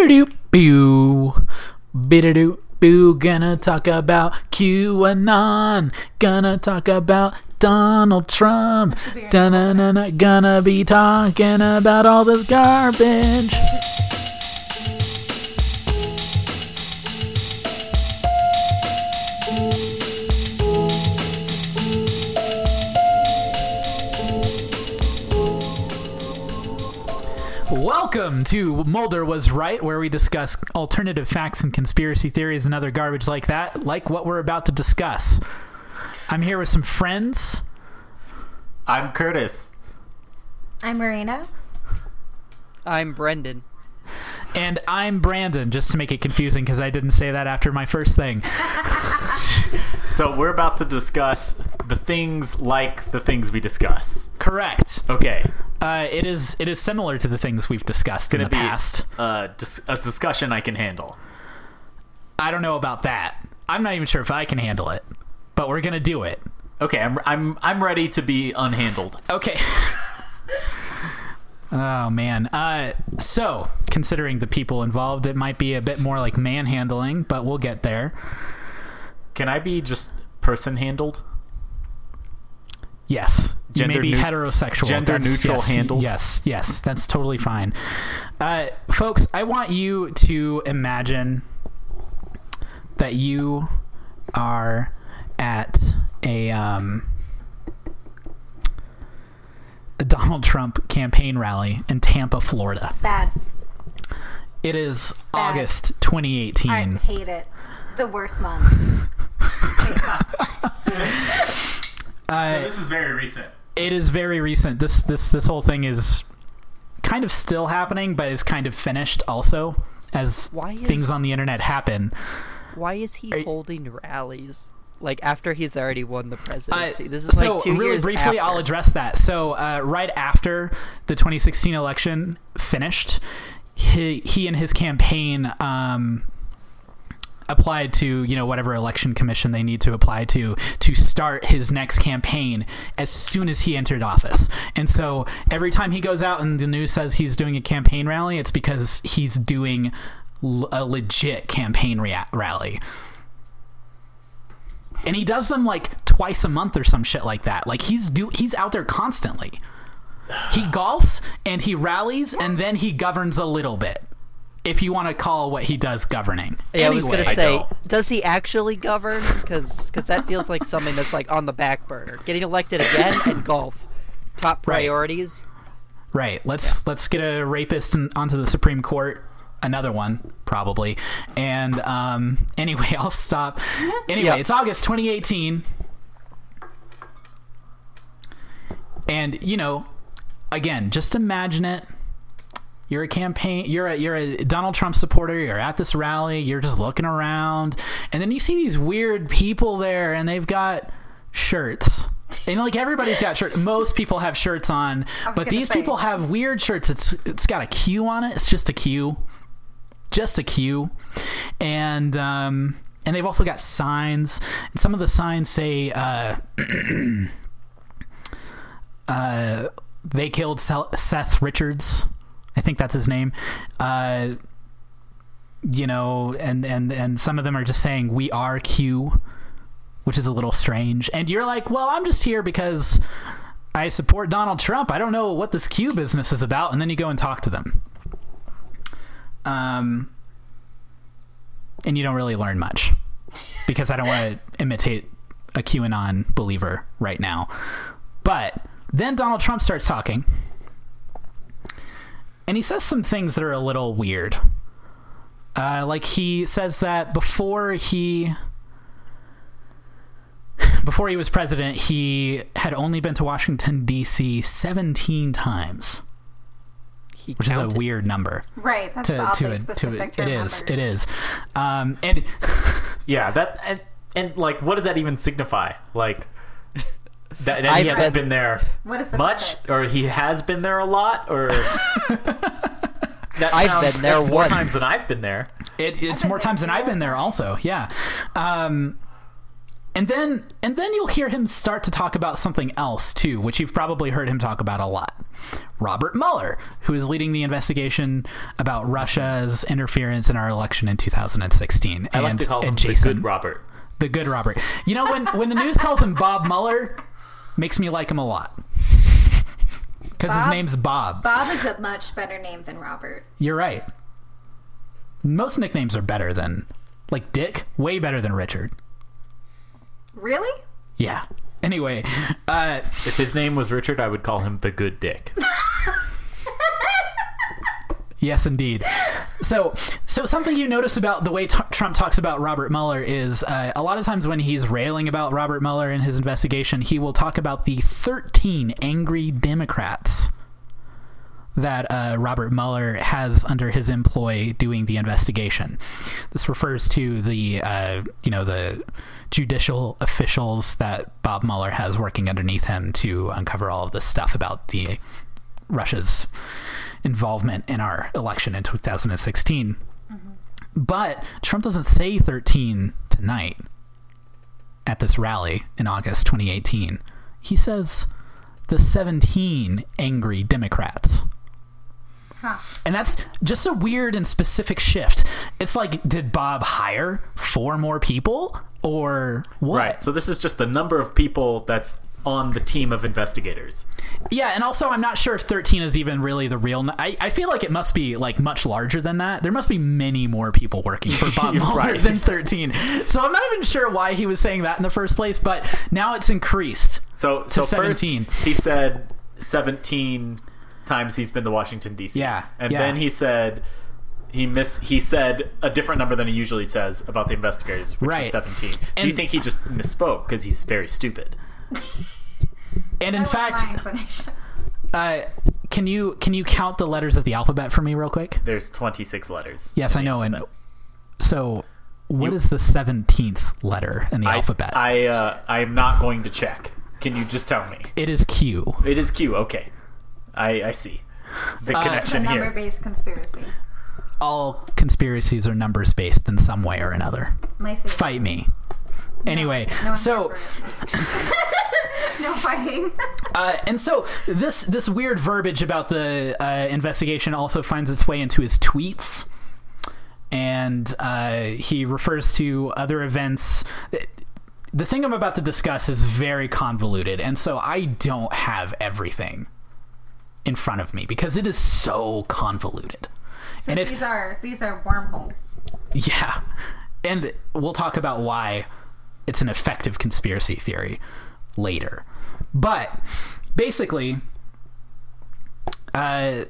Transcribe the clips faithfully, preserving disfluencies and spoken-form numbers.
Bidadoo boo. Bidadoo boo. Gonna talk about QAnon. Gonna talk about Donald Trump. Da-na-na-na. Gonna be talking about all this garbage. Welcome to Mulder Was Right, where we discuss alternative facts and conspiracy theories and other garbage like that, like what we're about to discuss. I'm here with some friends. I'm Curtis. I'm Marina. I'm Brendan. And I'm Brandon, just to make it confusing because I didn't say that after my first thing. So we're about to discuss the things like the things we discuss. Correct. Okay. Uh, it is it is similar to the things we've discussed in the Gonna be past. Uh, dis- a discussion I can handle. I don't know about that. I'm not even sure if I can handle it, but we're gonna do it. Okay, I'm I'm I'm ready to be unhandled. Okay. Oh man. Uh, so considering the people involved, it might be a bit more like manhandling, but we'll get there. Can I be just person handled? Yes. Gender you may be neu- heterosexual. Gender That's, neutral yes, handled? Yes, yes, that's totally fine. Uh, folks, I want you to imagine that you are at a, um, a Donald Trump campaign rally in Tampa, Florida. Bad. It is Bad. August twenty eighteen. I hate it. The worst month. Uh, So this is very recent. It is very recent. This this this whole thing is kind of still happening, but is kind of finished also, as Why is- things on the internet happen. Why is he Are you- holding rallies? Like, after he's already won the Uh, presidency. This is so like two really years briefly, after. I'll address that. So uh, right after the twenty sixteen election finished, he he and his campaign um, applied to, you know, whatever election commission they need to apply to to start his next campaign as soon as he entered office. And so every time he goes out and the news says he's doing a campaign rally, it's because he's doing l- a legit campaign rea- rally. And he does them like twice a month or some shit like that. Like he's do he's out there constantly. He golfs and he rallies and then he governs a little bit. If you want to call what he does governing. Yeah, anyway, I was going I to say, don't. does he actually govern? Because that feels like something that's like on the back burner. Getting elected again and golf. Top Right. priorities. right. Let's let's get a rapist in, onto the Supreme Court. Another one, probably. And um, anyway, I'll stop. Anyway, Yeah. it's August twenty eighteen. And, you know, again, just imagine it. You're a campaign, you're a, you're a Donald Trump supporter, you're at this rally, you're just looking around, and then you see these weird people there, and they've got shirts. And like everybody's got shirts. Most people have shirts on, was but gonna these say. people have weird shirts. It's it's got a Q on it. It's just a Q. Just a Q. And um and they've also got signs. And some of the signs say uh uh they killed Seth Richards. I think that's his name. Uh, you know, and, and, and some of them are just saying, "We are Q," which is a little strange. And you're like, well, I'm just here because I support Donald Trump. I don't know what this Q business is about. And then you go and talk to them. Um, and you don't really learn much because I don't want to imitate a QAnon believer right now. But then Donald Trump starts talking. And he says some things that are a little weird. Uh, like he says that before he before he was president, he had only been to Washington, D C seventeen times, He which counted. is a weird number. Right. That's To, oddly to, specific to, to it remember. is. It is. Um, and Yeah, that and, and like, what does that even signify? Like that, that I've he hasn't been- been there What is the much, purpose? or he has been there a lot, or that I've sounds, been there that's more once. times than I've been there. It, it's been more there times than too. I've been there also. Yeah. Um, And then and then you'll hear him start to talk about something else too, which you've probably heard him talk about a lot. Robert Mueller, who is leading the investigation about Russia's interference in our election in two thousand sixteen. I and, like to call him and the Jason, good Robert. The good Robert. You know, when, when the news calls him Bob Mueller, makes me like him a lot. Because his Bob? name's Bob. Bob is a much better name than Robert. You're right. Most nicknames are better than... Like Dick, way better than Richard. Really? Yeah. Anyway, uh, If his name was Richard, I would call him the good Dick. yes, indeed. So, so something you notice about the way t- Trump talks about Robert Mueller is uh, a lot of times when he's railing about Robert Mueller and his investigation, he will talk about the thirteen angry Democrats that uh, Robert Mueller has under his employ doing the investigation. This refers to the, uh, you know, the judicial officials that Bob Mueller has working underneath him to uncover all of this stuff about the Russia's involvement in our election in two thousand sixteen. Mm-hmm. But Trump doesn't say thirteen tonight at this rally in August twenty eighteen. He says the seventeen angry Democrats. Huh. And that's just a weird and specific shift. It's like, did Bob hire four more people or what? Right. So this is just the number of people that's on the team of investigators. Yeah, and also I'm not sure if thirteen is even really the real... n- I, I feel like it must be like much larger than that. There must be many more people working for Bob Mueller Right. than thirteen. So I'm not even sure why he was saying that in the first place, but now it's increased. So, To so seventeen. first he said seventeen times he's been to Washington, D C. Yeah, And yeah. then he said... He miss. He said a different number than he usually says about the investigators, which Right. was seventeen. Do And- you think he just misspoke because he's very stupid? And in That was fact, my explanation. uh, can you can you count the letters of the alphabet for me real quick? There's twenty-six letters. Yes, in I the know. And alphabet. so what You- is the seventeenth letter in the I, alphabet? I uh, I am not going to check. Can you just tell me? It is Q. It is Q. Okay, I I see the So it's connection a here. number-based conspiracy. All conspiracies are numbers based in some way or another. My favorite. Fight me. Anyway, No, I'm so here for it. No fighting. uh, and so this this weird verbiage about the uh, investigation also finds its way into his tweets, and uh, he refers to other events. The thing I'm about to discuss is very convoluted, and so I don't have everything in front of me because it is so convoluted. So And if- these are these are wormholes. Yeah. And we'll talk about why it's an effective conspiracy theory later. But basically, uh,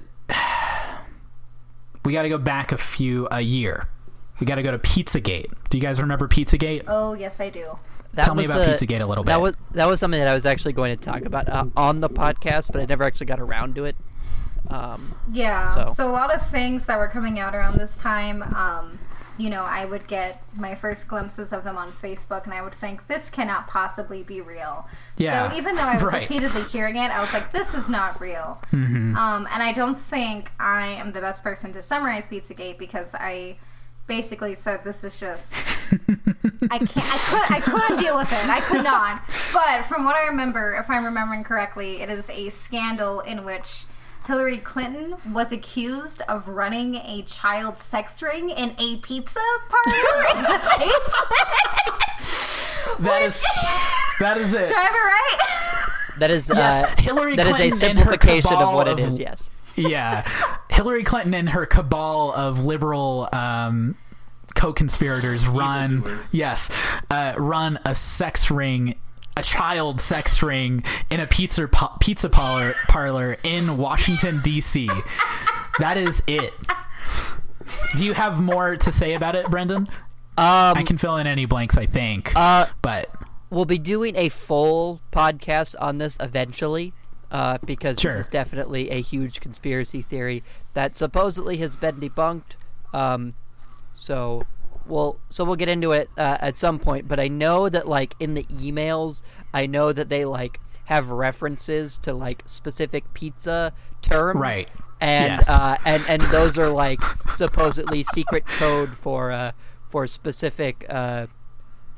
we got to go back a few, a year. We got to go to Pizzagate. Do you guys remember Pizzagate? Oh yes, I do. That Tell me was about a- Pizzagate a little That bit. was that was something that I was actually going to talk about uh, on the podcast, but I never actually got around to it. Um, Yeah. So- So. a lot of things that were coming out around this time, um, you know, I would get my first glimpses of them on Facebook, and I would think this cannot possibly be real. Yeah, So even though I was right. repeatedly hearing it, I was like, this is not real. Mm-hmm. Um, and I don't think I am the best person to summarize Pizzagate because I basically said this is just I can't I could I couldn't deal with it. I could not. But from what I remember, if I'm remembering correctly, it is a scandal in which Hillary Clinton was accused of running a child sex ring in a pizza parlor in the basement. That is that is it. Do I have it right? that is Yes, uh, Hillary that is Clinton a and her simplification of cabal what it of- is. Yes. Yeah. Hillary Clinton and her cabal of liberal um, co-conspirators run Evildoers. yes, uh, run a sex ring, a child sex ring in a pizza pa- pizza parlor, parlor in Washington D C. That is it. Do you have more to say about it, Brendan? Um, I can fill in any blanks, I think. uh, but we'll be doing a full podcast on this eventually, uh, because Sure. this is definitely a huge conspiracy theory that supposedly has been debunked. Um, so we'll so we'll get into it uh, at some point. But I know that like in the emails, I know that they like have references to like specific pizza terms, Right. And Yes. uh, and and those are like supposedly secret code for uh, for specific uh,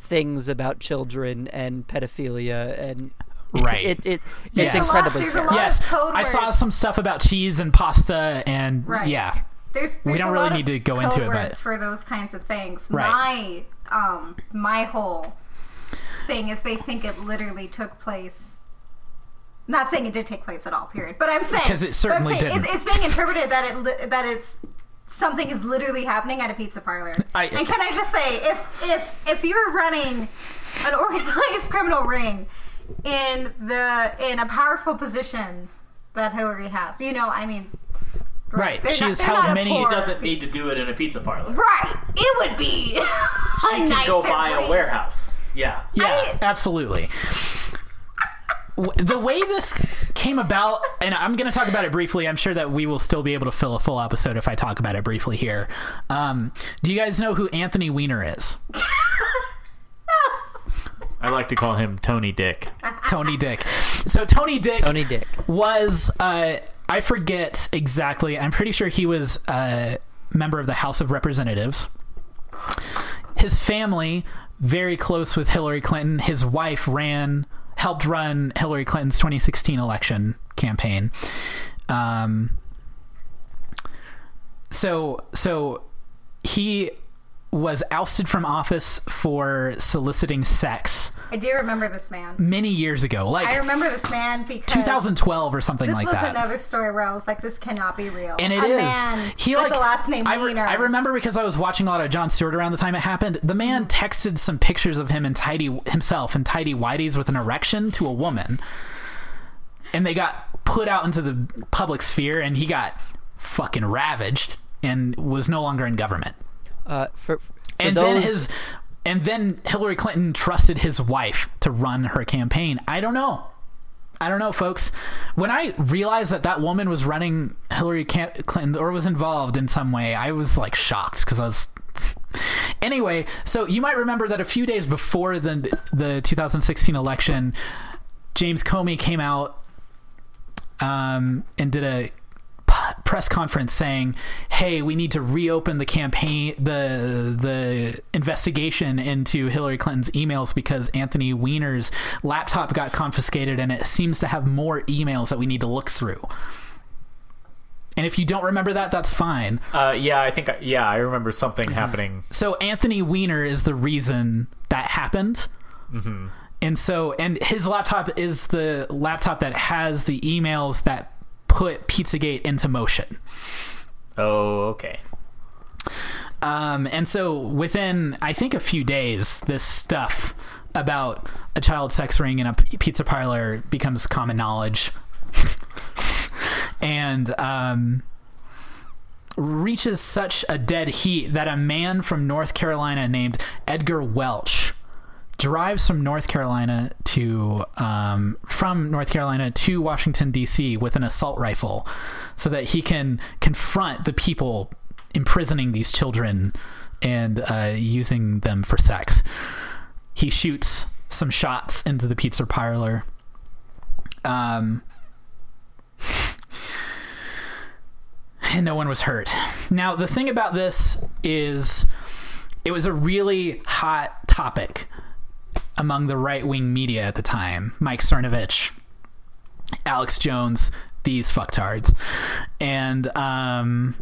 things about children and pedophilia and Right. it, it Yes. it's There's a lot- incredibly there's a terrible. lot- Yes, code I saw words. some stuff about cheese and pasta, and Right. yeah, There's, We there's don't a really lot need of to go code into it, words but- for those kinds of things. Right. My um my whole thing is they think it literally took place. Not saying it did take place at all, period. But I'm saying 'Cause it but I'm certainly saying didn't. It's, it's being interpreted that it li- that it's something is literally happening at a pizza parlor. I- and can I just say, if if if you're running an organized criminal ring in the in a powerful position that Hillary has, you know, I mean, right. they're She not- has they're held not a many. poor- She doesn't need to do it in a pizza parlor. right? It would be. She can go buy a warehouse. Yeah. Yeah, I- absolutely. W- The way this came about, and I'm going to talk about it briefly. I'm sure that we will still be able to fill a full episode if I talk about it briefly here. Um, do you guys know who Anthony Weiner is? I like to call him Tony Dick. Tony Dick. So Tony Dick Tony Dick. was, uh, I forget exactly. I'm pretty sure he was a member of the House of Representatives. His family, very close with Hillary Clinton. His wife ran, helped run Hillary Clinton's twenty sixteen election campaign. Um, so, so he was ousted from office for soliciting sex I do remember this man. many years ago, like I remember this man because twenty twelve or something this like was that. another story where I was like, this cannot be real. And it a is. Man He with like the last name I, re- Weiner. I remember because I was watching a lot of Jon Stewart around the time it happened. The man texted some pictures of him in tidy himself in tidy whities with an erection to a woman, and they got put out into the public sphere, and he got fucking ravaged and was no longer in government. Uh, for, for And those, then his, and then Hillary Clinton trusted his wife to run her campaign. I don't know. I don't know, folks. When I realized that that woman was running Hillary Clinton or was involved in some way, I was like shocked because I was. Anyway, so you might remember that a few days before the the two thousand sixteen election, James Comey came out um, and did a press conference saying, hey, we need to reopen the campaign, the the investigation into Hillary Clinton's emails because Anthony Weiner's laptop got confiscated and it seems to have more emails that we need to look through. And if you don't remember that, that's fine. Uh, yeah, I think. I, yeah, I remember something happening. So Anthony Weiner is the reason that happened. Mm-hmm. And so, and his laptop is the laptop that has the emails that put Pizzagate into motion. Oh, okay. Um, and so within, I think, a few days, this stuff about a child sex ring in a p- pizza parlor becomes common knowledge and um, reaches such a dead heat that a man from North Carolina named Edgar Welch drives from North Carolina to um, from North Carolina to Washington, D C with an assault rifle so that he can confront the people imprisoning these children and uh, using them for sex. He shoots some shots into the pizza parlor. Um, and no one was hurt. Now, the thing about this is it was a really hot topic among the right-wing media at the time. Mike Cernovich, Alex Jones, these fucktards. And um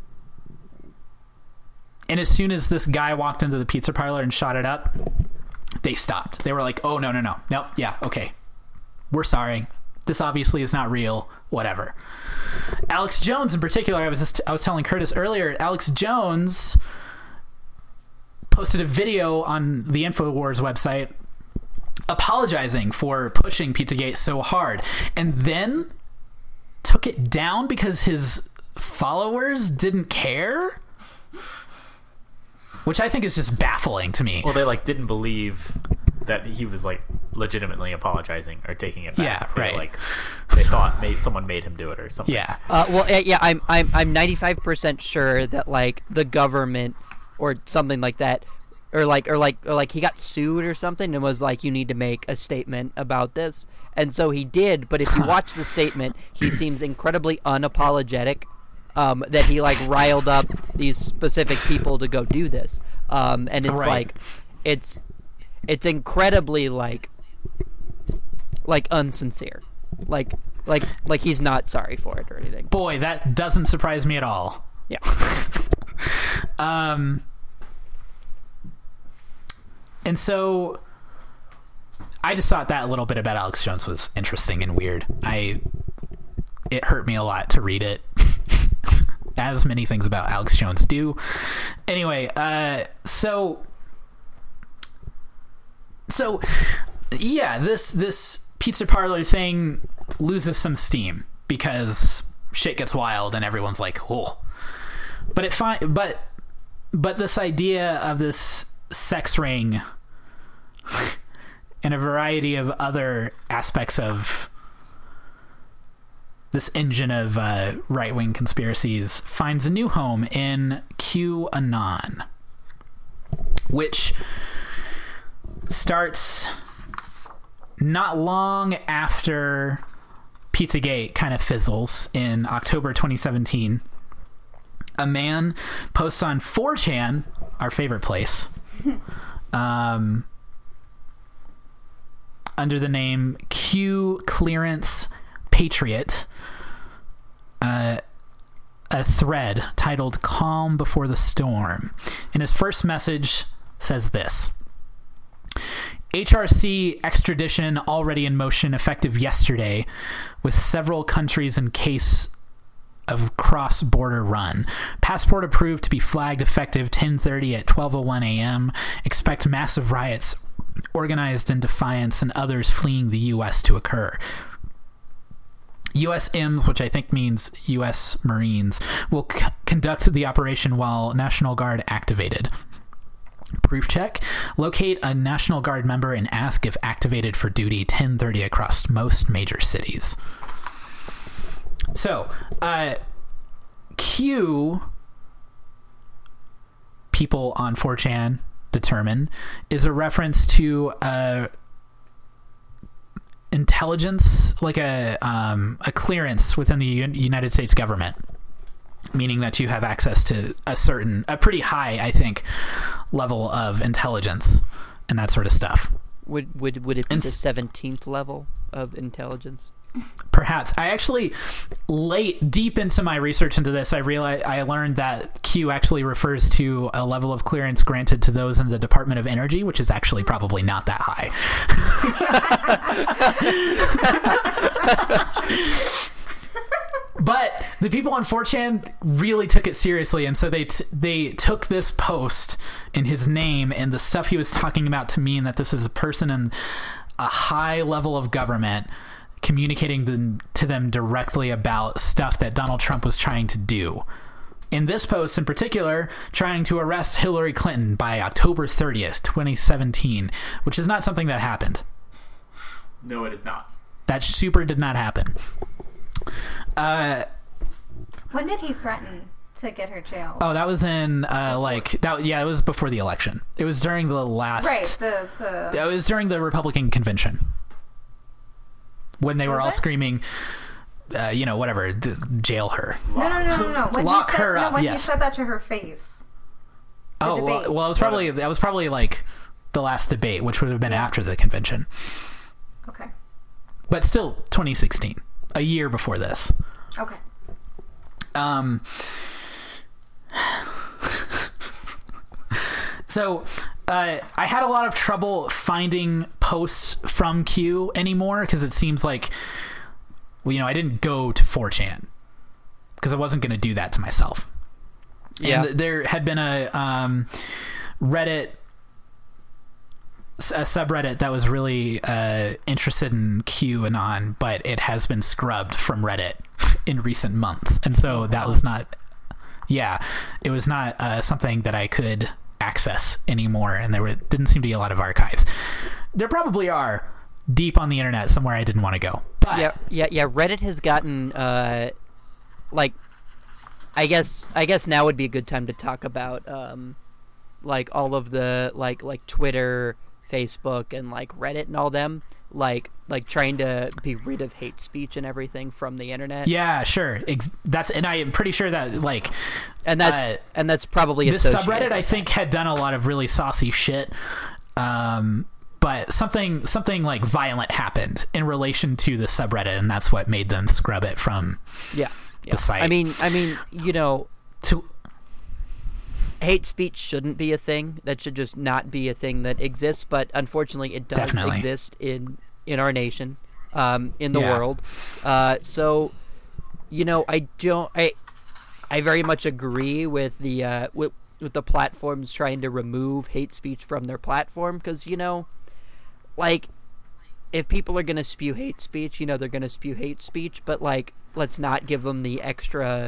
and as soon as this guy walked into the pizza parlor and shot it up, they stopped. They were like, oh, no, no, no. Nope, yeah, okay. We're sorry. This obviously is not real. Whatever. Alex Jones in particular, I was just, I was telling Curtis earlier, Alex Jones posted a video on the InfoWars website apologizing for pushing Pizzagate so hard, and then took it down because his followers didn't care, which I think is just baffling to me. Well, they like didn't believe that he was like legitimately apologizing or taking it back. Yeah, They, right. Like they thought maybe someone made him do it or something. Yeah. Uh, well, yeah, yeah, I'm, I'm, I'm ninety-five percent sure that like the government or something like that, or like, or like, or like he got sued or something and was like, you need to make a statement about this, and so he did. But if you watch the statement, he seems incredibly unapologetic. Um, that he like riled up these specific people to go do this, um, and it's Right. like, it's. it's incredibly like like unsincere, like like like he's not sorry for it or anything. Boy, that doesn't surprise me at all. Yeah. um, and so I just thought that little bit about Alex Jones was interesting and weird. I it hurt me a lot to read it, as many things about Alex Jones do. Anyway, uh, so so yeah, this this pizza parlor thing loses some steam because shit gets wild and everyone's like, "Oh." But it fi- but but this idea of this sex ring and a variety of other aspects of this engine of uh, right-wing conspiracies finds a new home in QAnon, which starts not long after Pizzagate kind of fizzles in October twenty seventeen. A man posts on four chan, our favorite place, um, under the name Q Clearance Patriot, uh, a thread titled Calm Before the Storm. And his first message says this: H R C extradition already in motion, effective yesterday, with several countries in case of cross-border run. Passport approved to be flagged effective ten thirty at twelve oh one a.m. Expect massive riots organized in defiance and others fleeing the U S to occur. U S M S, which I think means U S Marines, will c- conduct the operation while National Guard activated. Proof check. Locate a National Guard member and ask if activated for duty ten thirty across most major cities. So, uh, Q, people on four chan determine, is a reference to uh, intelligence, like a um, a clearance within the U- United States government, meaning that you have access to a certain, a pretty high, I think, level of intelligence and that sort of stuff. Would would would it be And the s- seventeenth level of intelligence? Perhaps. I actually, late, deep into my research into this, I realized I learned that Q actually refers to a level of clearance granted to those in the Department of Energy, which is actually probably not that high. But the people on four chan really took it seriously, and so they t- they took this post in his name and the stuff he was talking about to mean that this is a person in a high level of government communicating them, to them directly about stuff that Donald Trump was trying to do. In this post in particular, trying to arrest Hillary Clinton by October thirtieth, twenty seventeen, which is not something that happened. No, it is not. That super did not happen. Uh, When did he threaten to get her jailed? oh, that was in, uh, like, that. yeah, it was before the election. It was during the last... Right, the... the... It was during the Republican convention. When they were Was all it? screaming, uh, you know, whatever, d- jail her. No, no, no, no, no. When Lock he said, her no, up, when yes. he said that to her face. The Oh, debate. well, well, it was probably, that was probably, like, the last debate, which would have been after the convention. Okay. But still, twenty sixteen. A year before this. Okay. Um, so uh, I had a lot of trouble finding posts from Q anymore because it seems like, well, you know, I didn't go to four chan because I wasn't going to do that to myself. Yeah. And there had been a um, Reddit, a subreddit that was really uh, interested in QAnon, but it has been scrubbed from Reddit in recent months, and so that was not, yeah, it was not uh, something that I could access anymore, and there were, didn't seem to be a lot of archives. There probably are deep on the internet somewhere I didn't want to go. But Yeah, yeah, yeah. Reddit has gotten uh, like, I guess, I guess now would be a good time to talk about um, like all of the like like Twitter, Facebook, and like Reddit and all them, like like trying to be rid of hate speech and everything from the internet. yeah, sure. Ex- that's and I am pretty sure that like and that's uh, and that's probably this associated subreddit with I think had done a lot of really saucy shit. Um, but something something like violent happened in relation to the subreddit, and that's what made them scrub it from Yeah, yeah. the site. I mean, I mean, you know, to hate speech shouldn't be a thing. That should just not be a thing that exists. But unfortunately, it does Definitely. exist in in our nation, um, in the Yeah. world. Uh, so, you know, I don't. I I very much agree with the uh, with with the platforms trying to remove hate speech from their platform, because, you know, like, if people are going to spew hate speech, you know, they're going to spew hate speech, but, like, let's not give them the extra,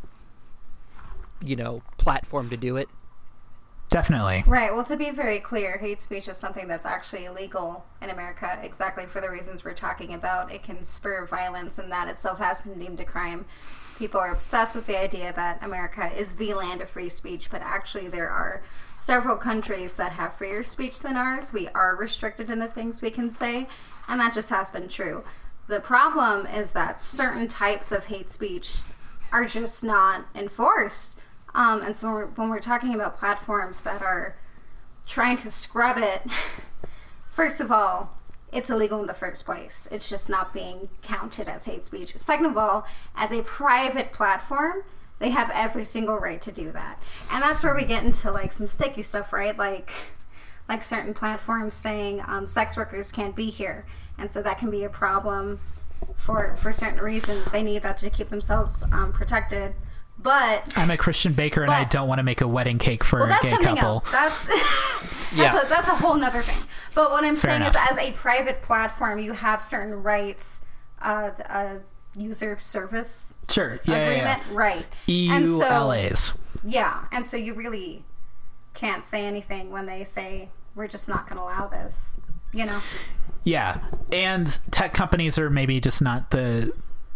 you know, platform to do it. definitely. Right. Well, to be very clear, hate speech is something that's actually illegal in America, exactly for the reasons we're talking about. It can spur violence, and that itself has been deemed a crime. People are obsessed with the idea that America is the land of free speech, but actually there are several countries that have freer speech than ours. We are restricted in the things we can say, and that just has been true. The problem is that certain types of hate speech are just not enforced. Um, and so when we're, when we're talking about platforms that are trying to scrub it, first of all, it's illegal in the first place. It's just not being counted as hate speech. Second of all, as a private platform, they have every single right to do that. And that's where we get into like some sticky stuff, right? Like like certain platforms saying um, sex workers can't be here. And so that can be a problem for for certain reasons. They need that to keep themselves um, protected. But I'm a Christian baker, and But- I don't want to make a wedding cake for well, a that's gay something couple. else. That's that's, Yeah. a, that's a whole nother thing. But what I'm Fair saying enough. is, as a private platform, you have certain rights. Uh, a user service Sure. Yeah, yeah, agreement, yeah. right? E And U so- L As. Yeah, and so you really can't say anything when they say we're just not going to allow this. You know. Yeah, and tech companies are maybe just not the.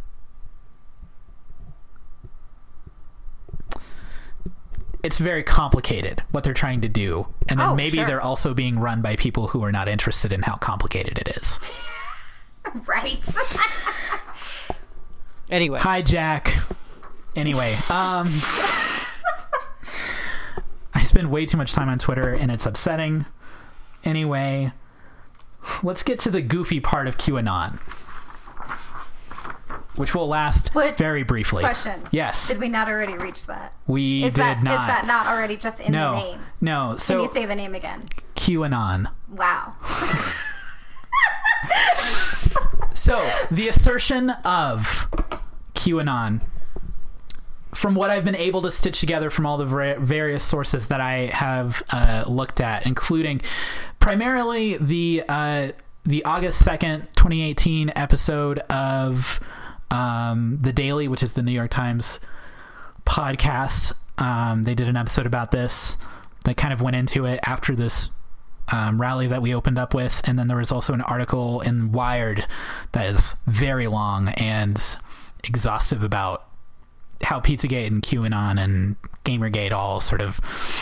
It's very complicated what they're trying to do, and then Oh, maybe sure. they're also being run by people who are not interested in how complicated it is. Right. Anyway, Hi, Jack. Anyway, um, I spend way too much time on Twitter, and it's upsetting. Anyway, let's get to the goofy part of QAnon, which will last What- very briefly. Question. Yes, Did we not already reach that? we Is did that not. is that not already just in no, the name? no. Can So you say the name again? QAnon. Wow. So the assertion of QAnon, from what I've been able to stitch together from all the var- various sources that I have uh, looked at, including primarily the uh, the August second, twenty eighteen episode of um, The Daily, which is the New York Times podcast. Um, they did an episode about this that kind of went into it after this um, rally that we opened up with. And then there was also an article in Wired that is very long and exhaustive about how Pizzagate and QAnon and Gamergate all sort of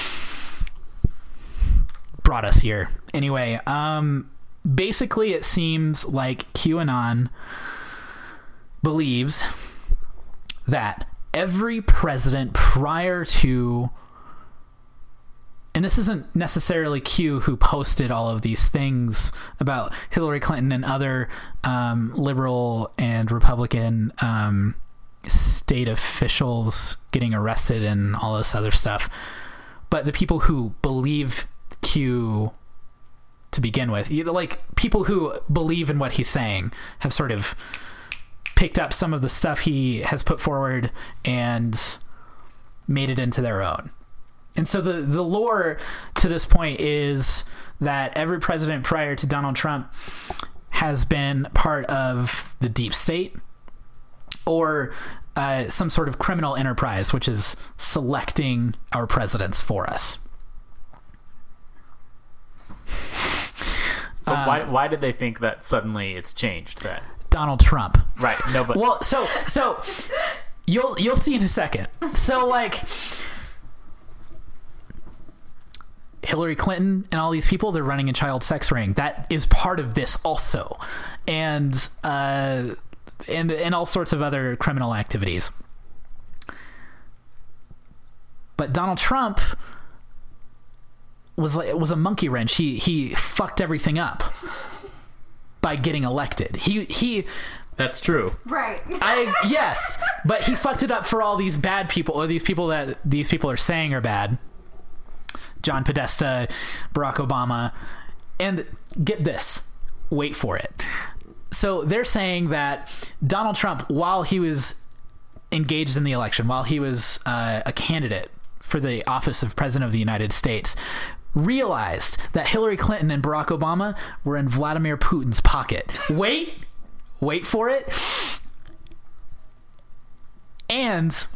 brought us here. Anyway, um, basically it seems like QAnon believes that every president prior to, and this isn't necessarily Q who posted all of these things about Hillary Clinton and other um, liberal and Republican um, state officials getting arrested and all this other stuff, but the people who believe Q to begin with, you know, like people who believe in what he's saying, have sort of picked up some of the stuff he has put forward and made it into their own. And so the, the lore to this point is that every president prior to Donald Trump has been part of the deep state or uh, some sort of criminal enterprise, which is selecting our presidents for us. So why why did they think that suddenly it's changed then? Donald Trump. Right. No, but Well, so so you'll you'll see in a second. So like Hillary Clinton and all these people, they're running a child sex ring. That is part of this also. And uh and and all sorts of other criminal activities. But Donald Trump was like was a monkey wrench. He he fucked everything up by getting elected. He he. That's true. Right. I yes, but he fucked it up for all these bad people, or these people that these people are saying are bad. John Podesta, Barack Obama, and get this. Wait for it. So they're saying that Donald Trump, while he was engaged in the election, while he was uh, a candidate for the office of President of the United States, realized that Hillary Clinton and Barack Obama were in Vladimir Putin's pocket. Wait, wait for it. And,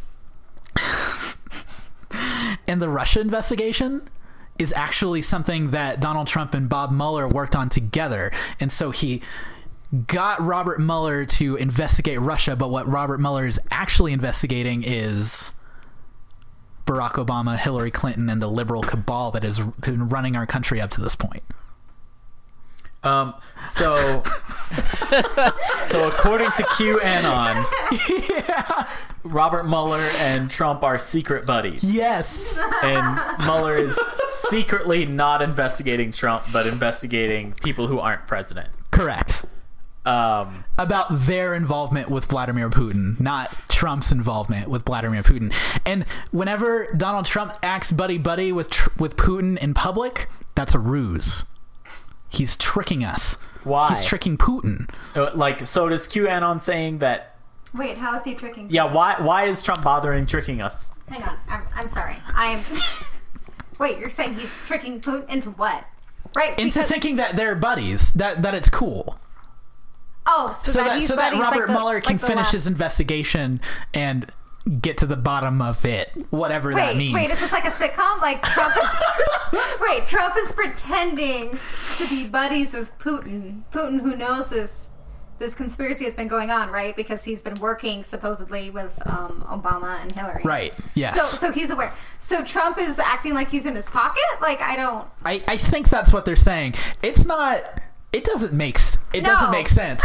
and the Russia investigation is actually something that Donald Trump and Bob Mueller worked on together. And so he got Robert Mueller to investigate Russia, but what Robert Mueller is actually investigating is Barack Obama, Hillary Clinton, and the liberal cabal that has been running our country up to this point. Um, so, so according to QAnon, yeah. Robert Mueller and Trump are secret buddies. Yes. And Mueller is secretly not investigating Trump, but investigating people who aren't president. Correct. Um, about their involvement with Vladimir Putin, not Trump's involvement with Vladimir Putin. And whenever Donald Trump acts buddy-buddy with tr- with Putin in public, that's a ruse. He's tricking us. Why? He's tricking Putin. Like, so does QAnon saying that... Wait, how is he tricking? Yeah, why Why is Trump bothering tricking us? Hang on, I'm, I'm sorry. I'm... Wait, you're saying he's tricking Putin into what? Right? Into because... thinking that they're buddies, that, that it's cool. Oh, so, so that, that, he's so that buddies Robert like the, Mueller can like the finish last... his investigation and get to the bottom of it, whatever wait, that means. Wait, is this like a sitcom? Like Trump? Wait, Trump is pretending to be buddies with Putin. Putin, who knows this this conspiracy has been going on, right? Because he's been working supposedly with um, Obama and Hillary. Right. Yes. So, so he's aware. So Trump is acting like he's in his pocket. Like I don't. I, I think that's what they're saying. It's not. It doesn't make. It No. doesn't make sense.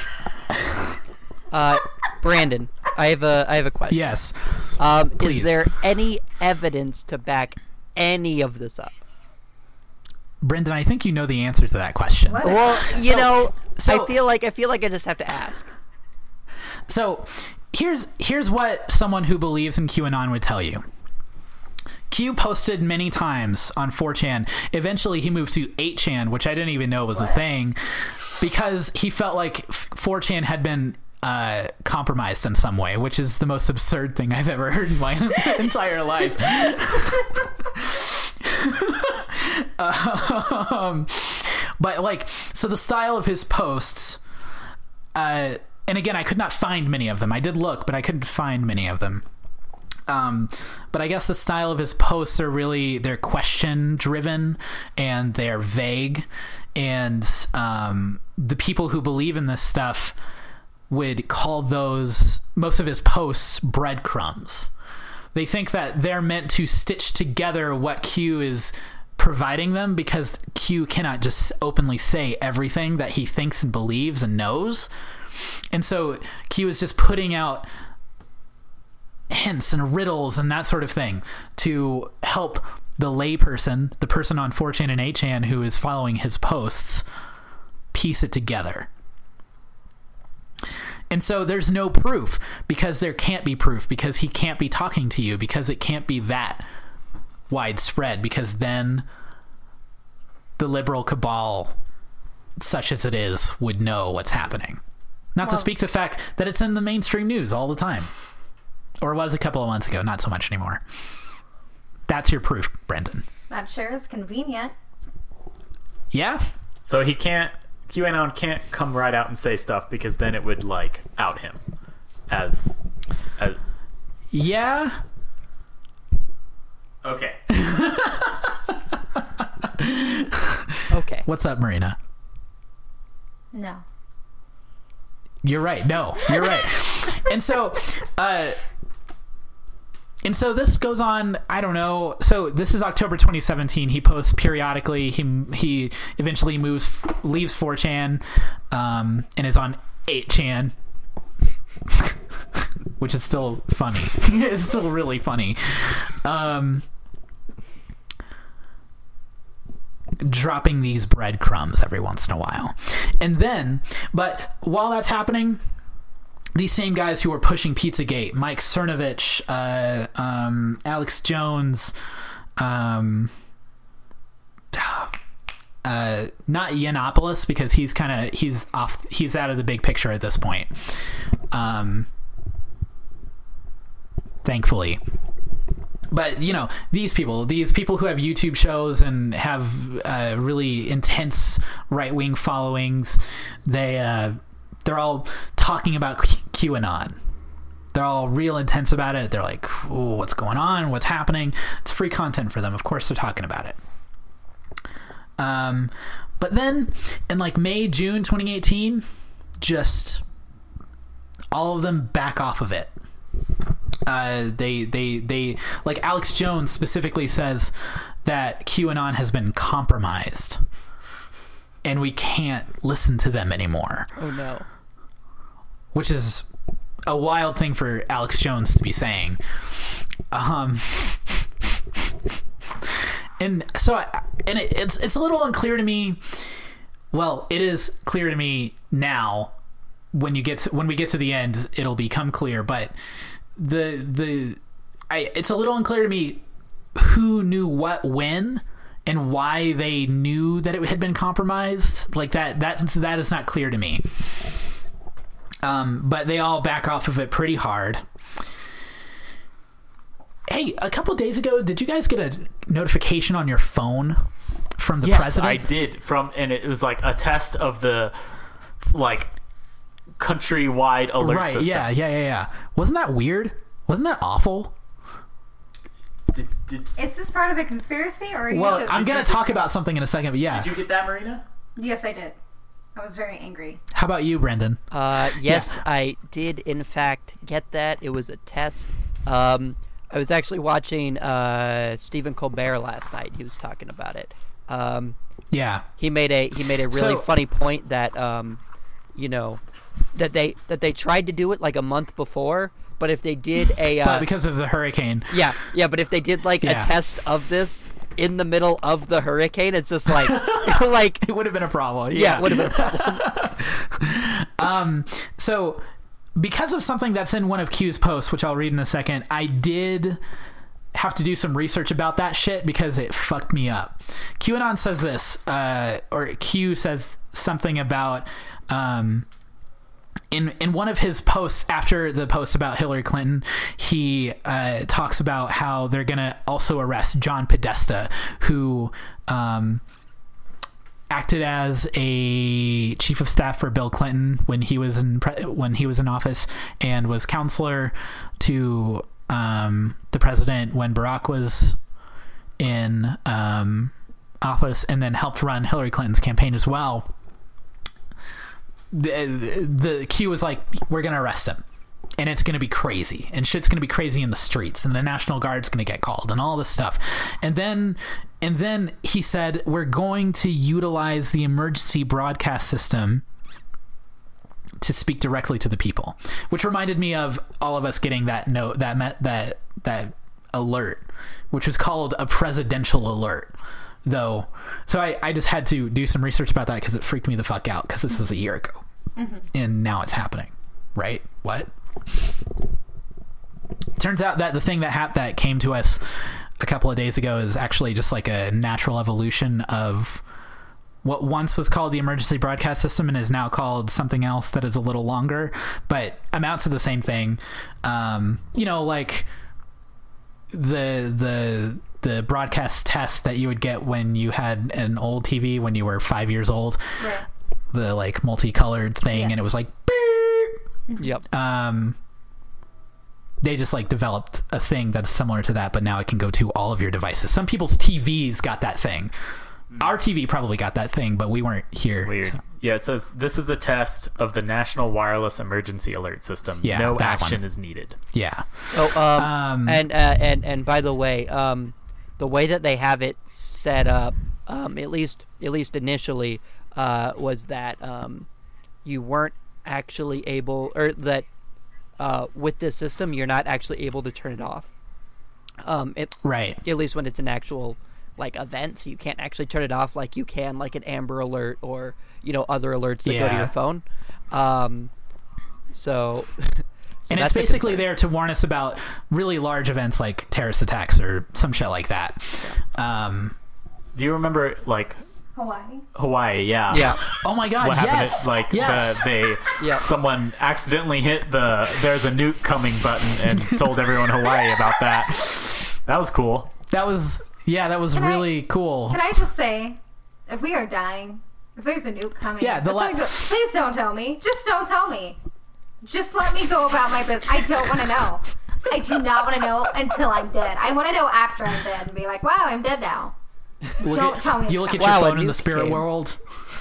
Uh, Brandon, I have a I have a question. Yes. Um, Please. is there any evidence to back any of this up? Brendan, I think you know the answer to that question. What? Well, you So- know, so- I feel like I feel like I just have to ask. So, here's here's what someone who believes in QAnon would tell you. Q posted many times on four chan. Eventually, he moved to eight chan, which I didn't even know was a thing, because he felt like four chan had been uh, compromised in some way, which is the most absurd thing I've ever heard in my entire life. um, but like, so the style of his posts, uh, and again, I could not find many of them. I did look, but I couldn't find many of them. Um, but I guess the style of his posts are really, they're question driven and they're vague. And um, the people who believe in this stuff would call those, most of his posts, breadcrumbs. They think that they're meant to stitch together what Q is providing them, because Q cannot just openly say everything that he thinks and believes and knows. And so Q is just putting out hints and riddles and that sort of thing to help the layperson, the person on four chan and eight chan who is following his posts, piece it together. And so there's no proof, because there can't be proof, because he can't be talking to you, because it can't be that widespread, because then the liberal cabal, such as it is, would know what's happening. Not Well- to speak the fact that it's in the mainstream news all the time. Or was a couple of months ago, not so much anymore. That's your proof, Brendan. That sure is convenient. Yeah? So he can't, QAnon can't come right out and say stuff, because then it would, like, out him as... as Yeah? okay. Okay. What's up, Marina? No. You're right. No, you're right. And so, uh, and so this goes on, I don't know. So this is October twenty seventeen. He posts periodically. He, he eventually moves, leaves four chan, um, and is on eight chan, which is still funny. It's still really funny. Um, dropping these breadcrumbs every once in a while. And then, but while that's happening, these same guys who are pushing Pizzagate, Mike Cernovich, uh, um, Alex Jones, um, uh, not Yiannopoulos, because he's kind of he's off he's out of the big picture at this point. Um, thankfully. But, you know, these people, these people who have YouTube shows and have uh, really intense right-wing followings, they, uh, they're all talking about Q- QAnon. They're all real intense about it. They're like, oh, what's going on? What's happening? It's free content for them. Of course they're talking about it. Um, but then in like May, June twenty eighteen, just all of them back off of it. Uh, they, they, they, like Alex Jones specifically says that QAnon has been compromised and we can't listen to them anymore. Oh no. Which Which is a wild thing for Alex Jones to be saying. Um, and so, I, and it, it's, it's a little unclear to me. Well, it is clear to me now. When you get to, when we get to the end, it'll become clear, but the the I it's a little unclear to me who knew what when and why they knew that it had been compromised. Like that that that is not clear to me. Um, but they all back off of it pretty hard. Hey, a couple days ago, did you guys get a notification on your phone from the yes, president? I did. From and it was like a test of the like countrywide alert right, system. yeah, yeah, yeah, yeah. Wasn't that weird? Wasn't that awful? Did, did, Is this part of the conspiracy, or are you Well, just... I'm going to talk about something in a second, but yeah. did you get that, Marina? Yes, I did. I was very angry. How about you, Brendan? Uh, yes, I did in fact get that. It was a test. Um, I was actually watching uh, Stephen Colbert last night. He was talking about it. Um, Yeah. he made a he made a really So- funny point that um, you know that they that they tried to do it like a month before, but if they did a uh, But because of the hurricane. yeah yeah, but if they did like Yeah. a test of this in the middle of the hurricane, it's just like like It would have been a problem. yeah, Yeah. it would have been a problem. Um, so, because of something that's in one of Q's posts, which I'll read in a second, I did have to do some research about that shit because it fucked me up. QAnon says this, uh, or Q says something about... Um, In in one of his posts after the post about Hillary Clinton, he uh, talks about how they're going to also arrest John Podesta, who um, acted as a chief of staff for Bill Clinton when he was in pre- when he was in office, and was counselor to um, the president when Barack was in um, office, and then helped run Hillary Clinton's campaign as well. The, the Q was like, we're going to arrest him, and it's going to be crazy, and shit's going to be crazy in the streets, and the National Guard's going to get called, and all this stuff. And then, and then he said, we're going to utilize the emergency broadcast system to speak directly to the people, which reminded me of all of us getting that note, that met, that, that alert, which was called a presidential alert. Though, so I, I just had to do some research about that because it freaked me the fuck out because this was a year ago, mm-hmm. and now it's happening, right? What? Turns out that the thing that hap- that came to us a couple of days ago is actually just like a natural evolution of what once was called the emergency broadcast system and is now called something else that is a little longer, but amounts to the same thing. Um, you know, like the the. the broadcast test that you would get when you had an old T V when you were five years old, Right. the like multicolored thing, Yes. and it was like, beep. Yep. Um, they just like developed a thing that's similar to that, but now it can go to all of your devices. Some people's T Vs got that thing. Our T V probably got that thing, but we weren't here. Weird. so- Yeah, it says this is a test of the National Wireless Emergency Alert System. Yeah, no that action one. is needed. Yeah. Oh, um, Um, and uh, and and by the way, um, the way that they have it set up, um, at least at least initially, uh, was that um, you weren't actually able, or that uh, with this system, you're not actually able to turn it off. Um, it, Right. at least when it's an actual like event, so you can't actually turn it off like you can like an Amber Alert or you know other alerts that Yeah. go to your phone. Um, so, so and that's it's a basically concern. there to warn us about really large events like terrorist attacks or some shit like that. Um, Do you remember like Hawaii. Hawaii? Yeah. Yeah. oh my god, What happened? yes, Is, like yes. the, they Yeah. someone accidentally hit the "there's a nuke coming" button and told everyone in Hawaii about that. That was cool. That was yeah, that was Can I- really cool. Can I just say, if we are dying, if there's a nuke coming, Yeah, the if la- something's go- please don't tell me. Just don't tell me. Just let me go about my business. I don't want to know. I do not want to know until I'm dead. I want to know after I'm dead and be like, wow, I'm dead now. Look don't at- tell me You it's look at coming. your Wow, a phone in the nuke spirit came. world.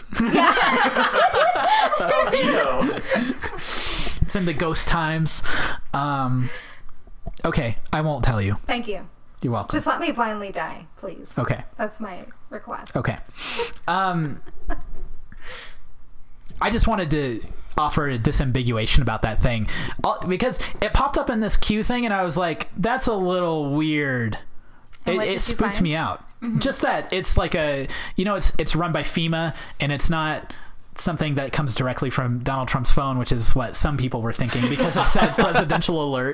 Neato. It's in the ghost times. Um, okay, I won't tell you. Thank you. You're welcome. Just let me blindly die, please. Okay. That's my request. Okay. Um, I just wanted to offer a disambiguation about that thing Uh, because it popped up in this queue thing, and I was like, "That's a little weird." And It, what it did you spooked find? me out. Just that it's like a, you know, it's it's run by FEMA, and it's not something that comes directly from Donald Trump's phone, which is what some people were thinking because it said presidential alert.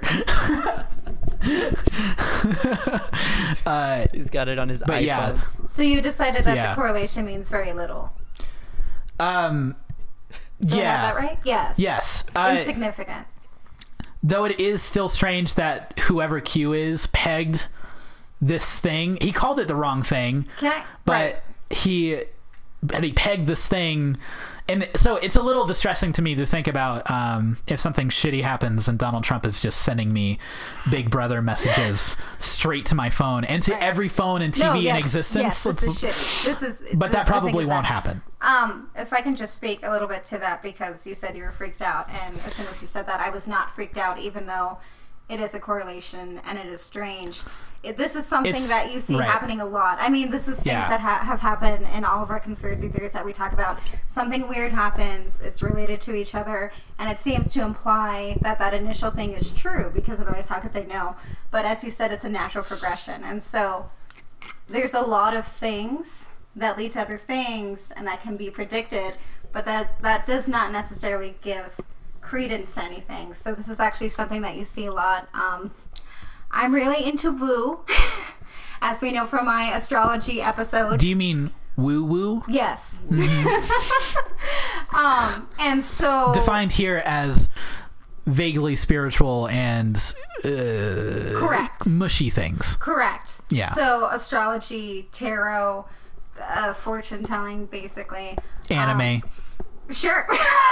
uh, He's got it on his but iPhone. yeah, So you decided that Yeah. the correlation means very little. um, Do I yeah, have that right? Yes. yes. Uh, Insignificant. Though it is still strange that whoever Q is pegged this thing. He called it the wrong thing, Can I? but right. he and he pegged this thing. And so it's a little distressing to me to think about um, if something shitty happens and Donald Trump is just sending me Big Brother messages straight to my phone and to Right. every phone and T V No, in yes, existence. Yes, this It's- is shit. This is. but the- that the probably thing is won't that- happen. Um, if I can just speak a little bit to that, because you said you were freaked out, and as soon as you said that, I was not freaked out, even though it is a correlation and it is strange. It, this is something It's- that you see right. happening a lot. I mean, this is things Yeah. that ha- have happened in all of our conspiracy theories that we talk about. Something weird happens, it's related to each other, and it seems to imply that that initial thing is true, because otherwise how could they know? But as you said, it's a natural progression. And so there's a lot of things that lead to other things and that can be predicted, but that, that does not necessarily give credence to anything. So this is actually something that you see a lot. Um, I'm really into woo, as we know from my astrology episode. Do you mean woo woo? Yes. um, and so Defined here as vaguely spiritual and uh, correct. mushy things. Correct. Yeah. So astrology, tarot, uh, fortune telling, basically. Anime. Um, Sure.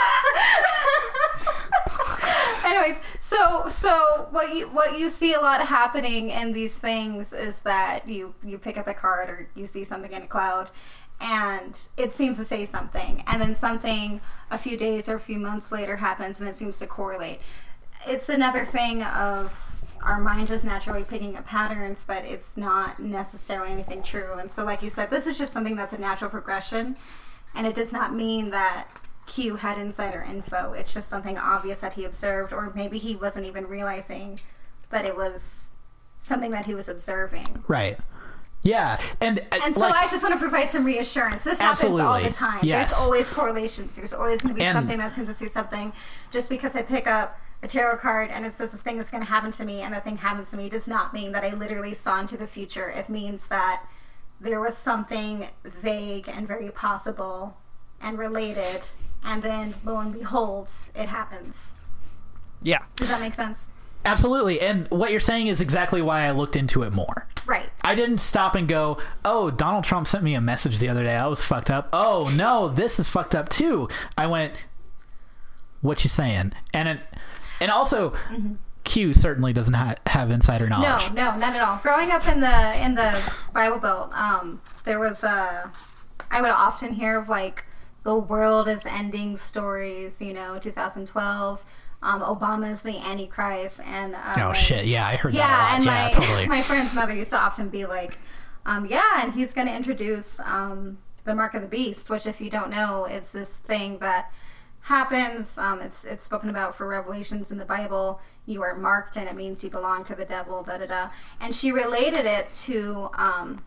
Anyways, so so what you what you see a lot happening in these things is that you you pick up a card or you see something in a cloud, and it seems to say something, and then something a few days or a few months later happens, and it seems to correlate. It's another thing of our mind just naturally picking up patterns, but it's not necessarily anything true. And so, like you said, this is just something that's a natural progression. And it does not mean that Q had insider info. It's just something obvious that he observed, or maybe he wasn't even realizing that it was something that he was observing. Right. Yeah. And, uh, And so like, I just want to provide some reassurance. This happens all Absolutely. the time. Yes. There's always correlations. There's always going to be And- something that seems to say something. Just because I pick up a tarot card and it says this thing is going to happen to me and that thing happens to me does not mean that I literally saw into the future. It means that there was something vague and very possible and related, and then lo and behold, it happens. Yeah. Does that make sense? absolutely. And what you're saying is exactly why I looked into it more. Right. I didn't stop and go, oh, Donald Trump sent me a message the other day. I was fucked up. Oh, no, this is fucked up too. I went, what you saying? And it, and also, mm-hmm. Q certainly doesn't ha- have insider knowledge. No, no, not at all. Growing up in the in the Bible Belt, um, there was a. I would often hear of like the world is ending stories. You know, two thousand twelve. Um, Obama's the Antichrist, and uh, Oh my- shit! Yeah, I heard yeah, that a lot. and yeah, my totally. my friend's mother used to often be like, um, yeah, and he's going to introduce um, the mark of the beast, which, if you don't know, it's this thing that happens. Um, it's it's spoken about for Revelations in the Bible. You are marked, and it means you belong to the devil. Da da da. And she related it to um,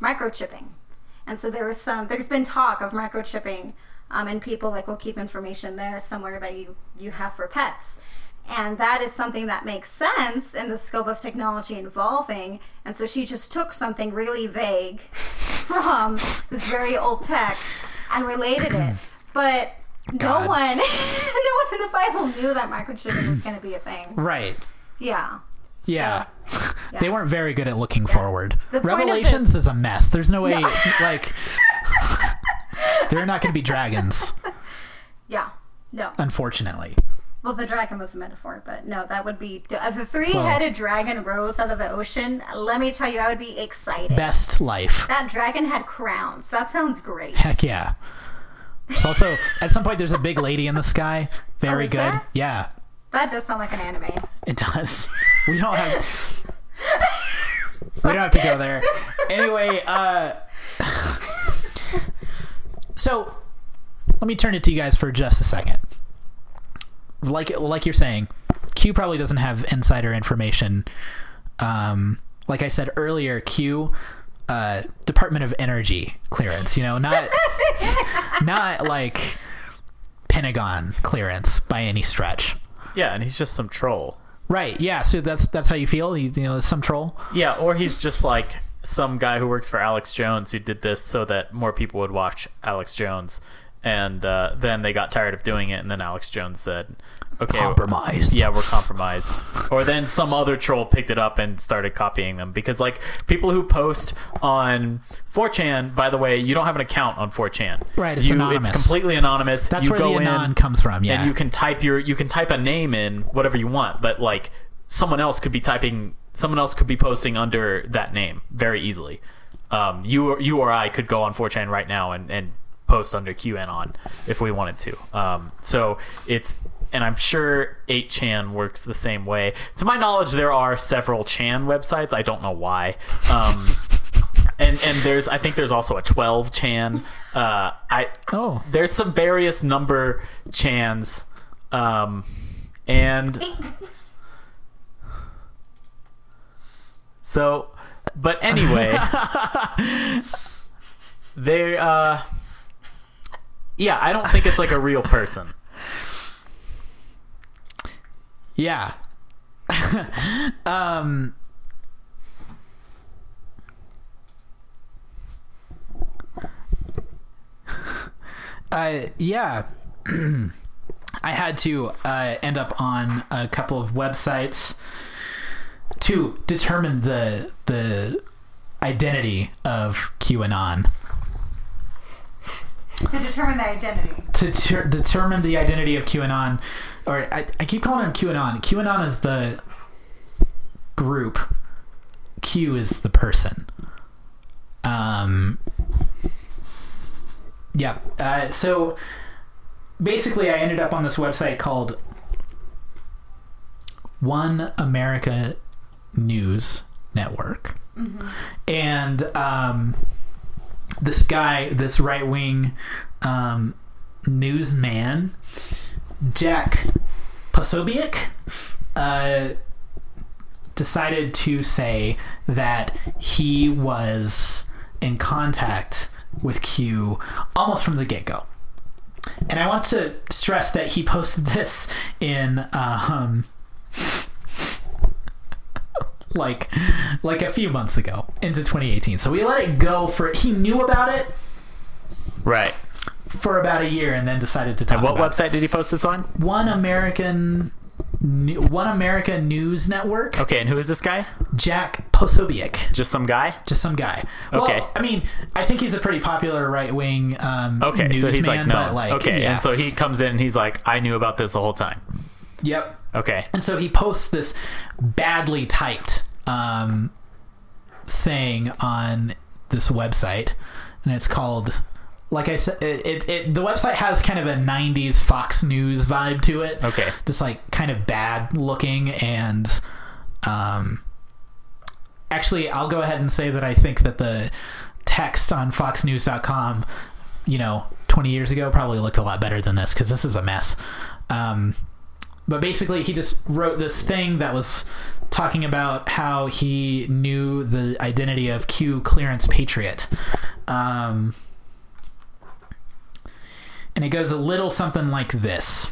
microchipping. And so there was some, there's been talk of microchipping, um, and people like will keep information there somewhere that you, you have for pets. And that is something that makes sense in the scope of technology involving. And so she just took something really vague from this very old text and related it. But God. no one, no one in the Bible knew that microchipping was going to be a thing. Right. Yeah. Yeah. So, yeah. They weren't very good at looking forward. The point of Revelations this- is a mess. There's no way, No. like, they're not going to be dragons, Yeah. No. unfortunately. Well, the dragon was a metaphor, but no, that would be... If a three-headed dragon rose out of the ocean, let me tell you, I would be excited. Best life. That dragon had crowns. That sounds great. Heck yeah. There's also, at some point, there's a big lady in the sky. Very Oh, is good. there? Yeah, That does sound like an anime. it does. We don't have... we don't have to go there. Anyway, uh... so, let me turn it to you guys for just a second. Like like you're saying, Q probably doesn't have insider information. Um, like I said earlier, Q, uh, Department of Energy clearance. You know, not not like Pentagon clearance by any stretch. Yeah, and he's just some troll. Right? Yeah. So that's that's how you feel. You, you know, some troll. Yeah, or he's just like some guy who works for Alex Jones who did this so that more people would watch Alex Jones. And uh, then they got tired of doing it, and then Alex Jones said, okay, Compromised. Yeah, we're compromised. Or then some other troll picked it up and started copying them. Because, like, people who post on four chan, by the way, you don't have an account on four chan. Right, it's you, anonymous. It's completely anonymous. That's you where go the in, anon comes from. Yeah. And you can type your you can type a name in, whatever you want, but, like, someone else could be typing, someone else could be posting under that name very easily. Um, you, or, you or I could go on four chan right now and, and post under QAnon if we wanted to. Um, so it's, and I'm sure eight chan works the same way. To my knowledge, there are several chan websites. I don't know why. Um, and and there's, I think there's also a twelve chan. Uh, I Oh. there's some various number chans, um, and so, but anyway, they uh. Yeah, I don't think it's like a real person. Yeah. um. Uh, yeah. I had to uh, end up on a couple of websites to determine the the identity of QAnon. To determine the identity. To ter- determine the identity of QAnon, or I, I keep calling him QAnon. QAnon is the group. Q is the person. Um. Yeah. Uh, so basically, I ended up on this website called One America News Network, mm-hmm. and um. This guy, this right-wing um, newsman, Jack Posobiec, uh, decided to say that he was in contact with Q almost from the get-go. And I want to stress that he posted this in... Uh, um, like like a few months ago into twenty eighteen. So we let it go for, he knew about it Right. for about a year and then decided to talk And what about website did he post this on? it. One American One America News Network. Okay, and who is this guy? Jack Posobiec. Just some guy? Just some guy. Okay. Well, I mean, I think he's a pretty popular right-wing um, Okay, newsman, so he's like, no. but like, okay, yeah. and so he comes in and he's like, I knew about this the whole time. Yep. Okay. And so he posts this badly typed um, thing on this website, and it's called, like I said, it, it, it the website has kind of a nineties Fox News vibe to it. Okay. Just like kind of bad looking, and um, actually, I'll go ahead and say that I think that the text on fox news dot com, you know, twenty years ago probably looked a lot better than this, because this is a mess. Um, but basically he just wrote this thing that was talking about how he knew the identity of Q Clearance Patriot. Um, and it goes a little something like this.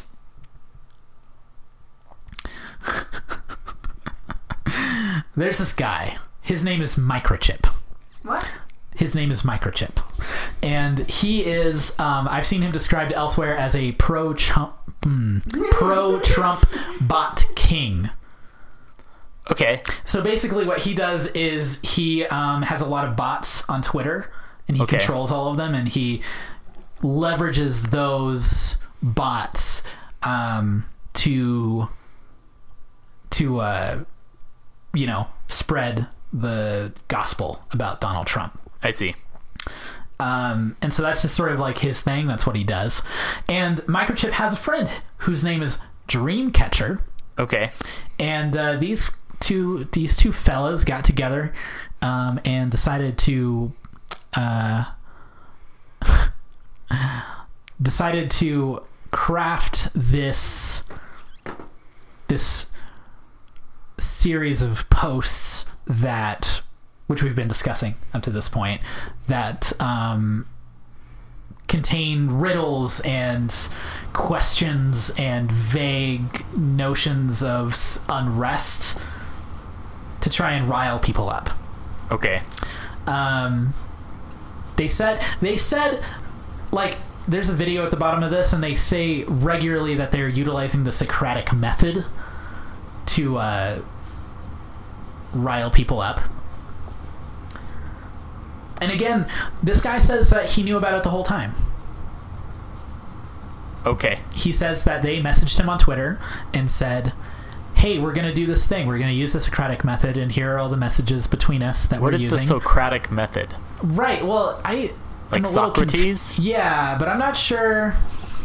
There's this guy. His name is Microchip. What? His name is Microchip. And he is, um, I've seen him described elsewhere as a pro-Trump, mm, pro-Trump bot king. Okay. So basically what he does is he um, has a lot of bots on Twitter, and he Okay. controls all of them, and he leverages those bots um, to, to uh, you know, spread the gospel about Donald Trump. I see. Um, and so that's just sort of like his thing. That's what he does. And Microchip has a friend whose name is Dreamcatcher. Okay. And uh, these two these two fellas got together um, and decided to uh, decided to craft this this series of posts that, which we've been discussing up to this point, that um, contain riddles and questions and vague notions of s- unrest to try and rile people up. Okay. Um, they said they said like there's a video at the bottom of this, and they say regularly that they're utilizing the Socratic method to uh, rile people up. And again, this guy says that he knew about it the whole time. Okay. He says that they messaged him on Twitter and said, hey, we're going to do this thing. We're going to use the Socratic method, and here are all the messages between us that What we're is using. the Socratic method? Right. Well, I... Like I'm a little Socrates? conf- yeah, but I'm not sure...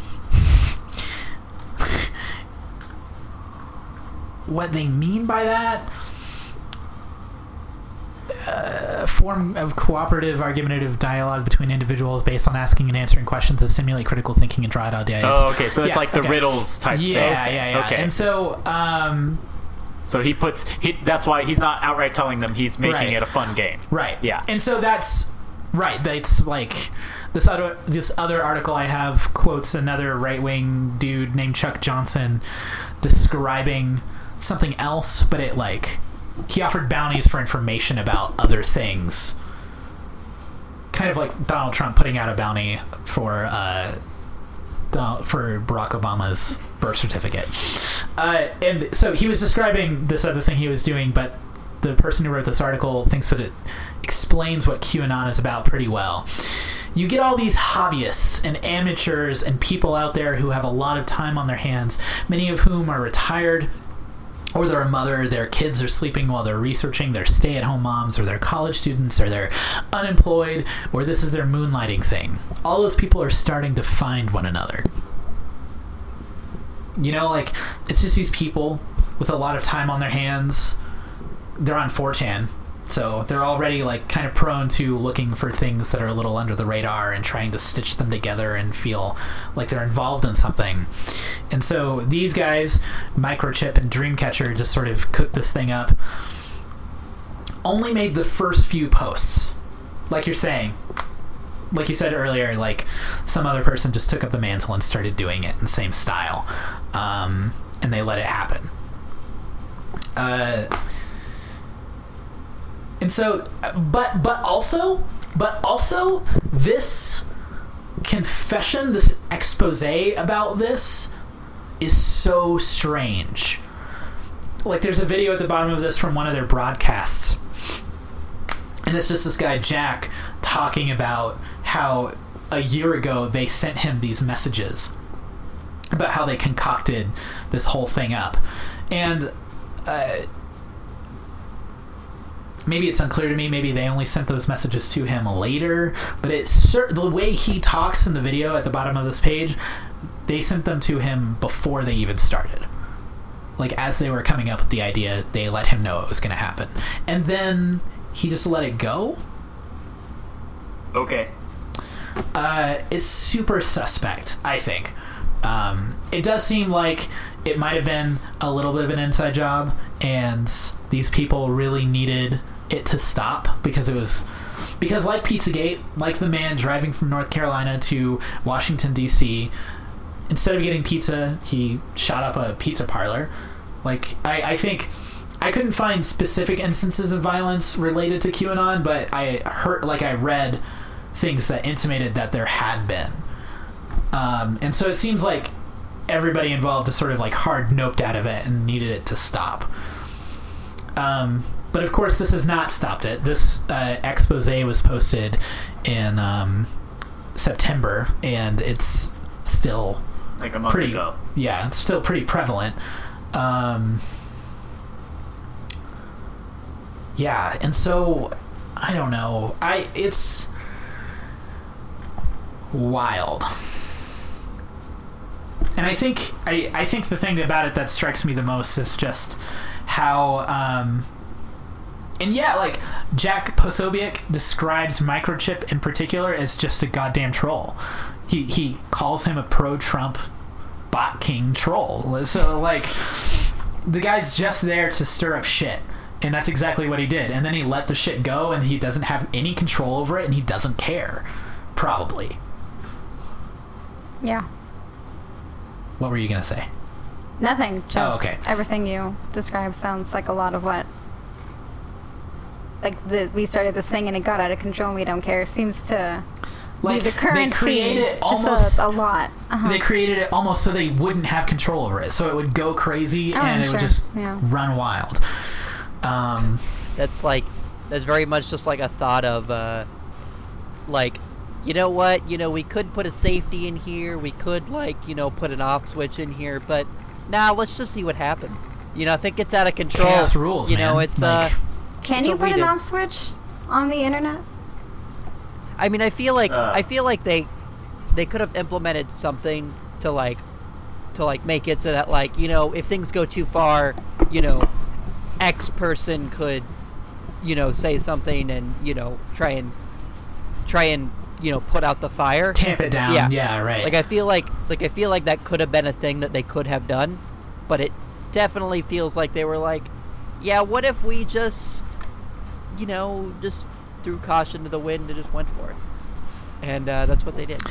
what they mean by that. A form of cooperative argumentative dialogue between individuals based on asking and answering questions to stimulate critical thinking and draw out ideas. Oh, okay. So it's Yeah, like the okay. riddles type yeah, thing. Yeah, yeah, yeah. Okay. And so, um, So he puts he. That's why he's not outright telling them. He's making Right. it a fun game. right. Yeah. And so that's right. That's like this other this other article I have quotes another right wing dude named Chuck Johnson describing something else, but it like he offered bounties for information about other things. Kind of like Donald Trump putting out a bounty for uh, Donald, for Barack Obama's birth certificate. Uh, and so he was describing this other thing he was doing, but the person who wrote this article thinks that it explains what QAnon is about pretty well. You get all these hobbyists and amateurs and people out there who have a lot of time on their hands, many of whom are retired, or they're a mother, their kids are sleeping while they're researching, they're stay-at-home moms, or they're college students, or they're unemployed, or this is their moonlighting thing. All those people are starting to find one another. You know, like, it's just these people with a lot of time on their hands. They're on four chan, so they're already, like, kind of prone to looking for things that are a little under the radar and trying to stitch them together and feel like they're involved in something. And so these guys, Microchip and Dreamcatcher, just sort of cooked this thing up. Only made the first few posts. Like you're saying. Like you said earlier, like some other person just took up the mantle and started doing it in the same style. Um, and they let it happen. Uh... And so, but but also, but also, this confession, this expose about this is so strange. Like, there's a video at the bottom of this from one of their broadcasts, and it's just this guy, Jack, talking about how a year ago they sent him these messages about how they concocted this whole thing up. And, uh... maybe it's unclear to me. Maybe they only sent those messages to him later. But it's the way he talks in the video at the bottom of this page, they sent them to him before they even started. Like, as they were coming up with the idea, they let him know it was going to happen. And then he just let it go. Okay. Uh, it's super suspect, I think. Um, it does seem like it might have been a little bit of an inside job, and these people really needed it to stop because it was because like Pizzagate, like the man driving from North Carolina to Washington D C, instead of getting pizza, he shot up a pizza parlor. Like I, I think I couldn't find specific instances of violence related to QAnon, but I heard like I read things that intimated that there had been. Um, and so it seems like everybody involved is sort of like hard noped out of it and needed it to stop. Um, but of course, this has not stopped it. This uh, expose was posted in um, September, and it's still like a month pretty, ago. Yeah, it's still pretty prevalent. Um, yeah, and so I don't know. I it's wild. And I think I, I think the thing about it that strikes me the most is just how um, and yeah, like Jack Posobiec describes Microchip in particular as just a goddamn troll. He he calls him a pro-Trump bot king troll. So like the guy's just there to stir up shit. And that's exactly what he did. And then he let the shit go, and he doesn't have any control over it, and he doesn't care. Probably. Yeah. What were you going to say? Nothing. Just Oh, okay. everything you described sounds like a lot of what. Like the we started this thing and it got out of control and we don't care. Seems to Like, be the current they created feed. it almost, Just a, a lot. Uh-huh. They created it almost so they wouldn't have control over it. So it would go crazy, Oh, and it sure. would just Yeah. run wild. Um, That's like, that's very much just like a thought of, uh, like, you know what, you know, we could put a safety in here, we could, like, you know, put an off switch in here, but now nah, let's just see what happens. You know, if it gets out of control, Chaos rules, you know, man. it's, Like- uh, Can that's you what put we an did. off switch on the internet? I mean, I feel like, Uh. I feel like they, they could have implemented something to, like, to, like, make it so that, like, you know, if things go too far, you know, X person could, you know, say something and, you know, try and, try and, you know, put out the fire. tamp it down. Yeah. Yeah, right. Like I feel like like I feel like that could have been a thing that they could have done, but it definitely feels like they were like, yeah, what if we just, you know, just threw caution to the wind and just went for it, and uh, that's what they did.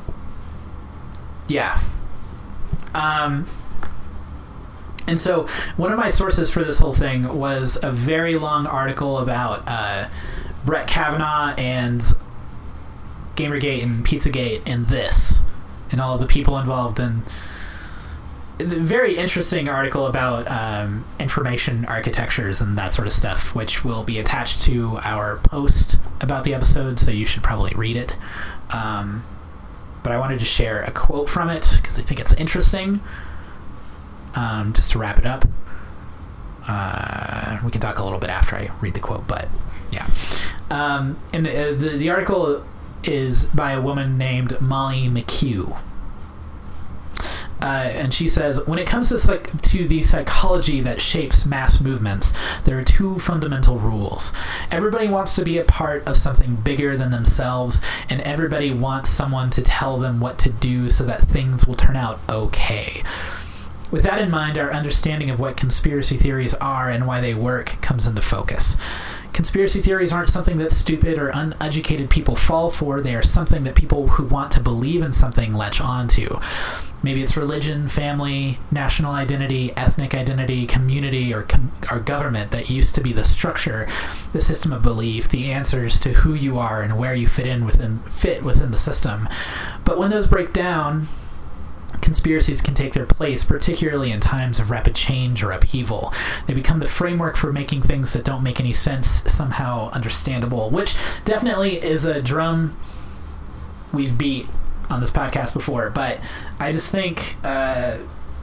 Yeah. Um, and so one of my sources for this whole thing was a very long article about uh, Brett Kavanaugh and Gamergate and Pizzagate and this and all of the people involved in it's a very interesting article about um, information architectures and that sort of stuff, which will be attached to our post about the episode, so you should probably read it. Um, but I wanted to share a quote from it because I think it's interesting. Um, just to wrap it up. Uh, we can talk a little bit after I read the quote, but yeah. Um, and the, the, the article is by a woman named Molly McHugh. Uh, and she says, when it comes to, psych- to the psychology that shapes mass movements, there are two fundamental rules. Everybody wants to be a part of something bigger than themselves, and everybody wants someone to tell them what to do so that things will turn out okay. With that in mind, our understanding of what conspiracy theories are and why they work comes into focus. Conspiracy theories aren't something that stupid or uneducated people fall for. They are something that people who want to believe in something latch onto. Maybe it's religion, family, national identity, ethnic identity, community, or com- or government that used to be the structure, the system of belief, the answers to who you are and where you fit in within fit within the system. But when those break down, conspiracies can take their place, particularly in times of rapid change or upheaval. They become the framework for making things that don't make any sense somehow understandable, which definitely is a drum we've beat on this podcast before, but I just think, uh,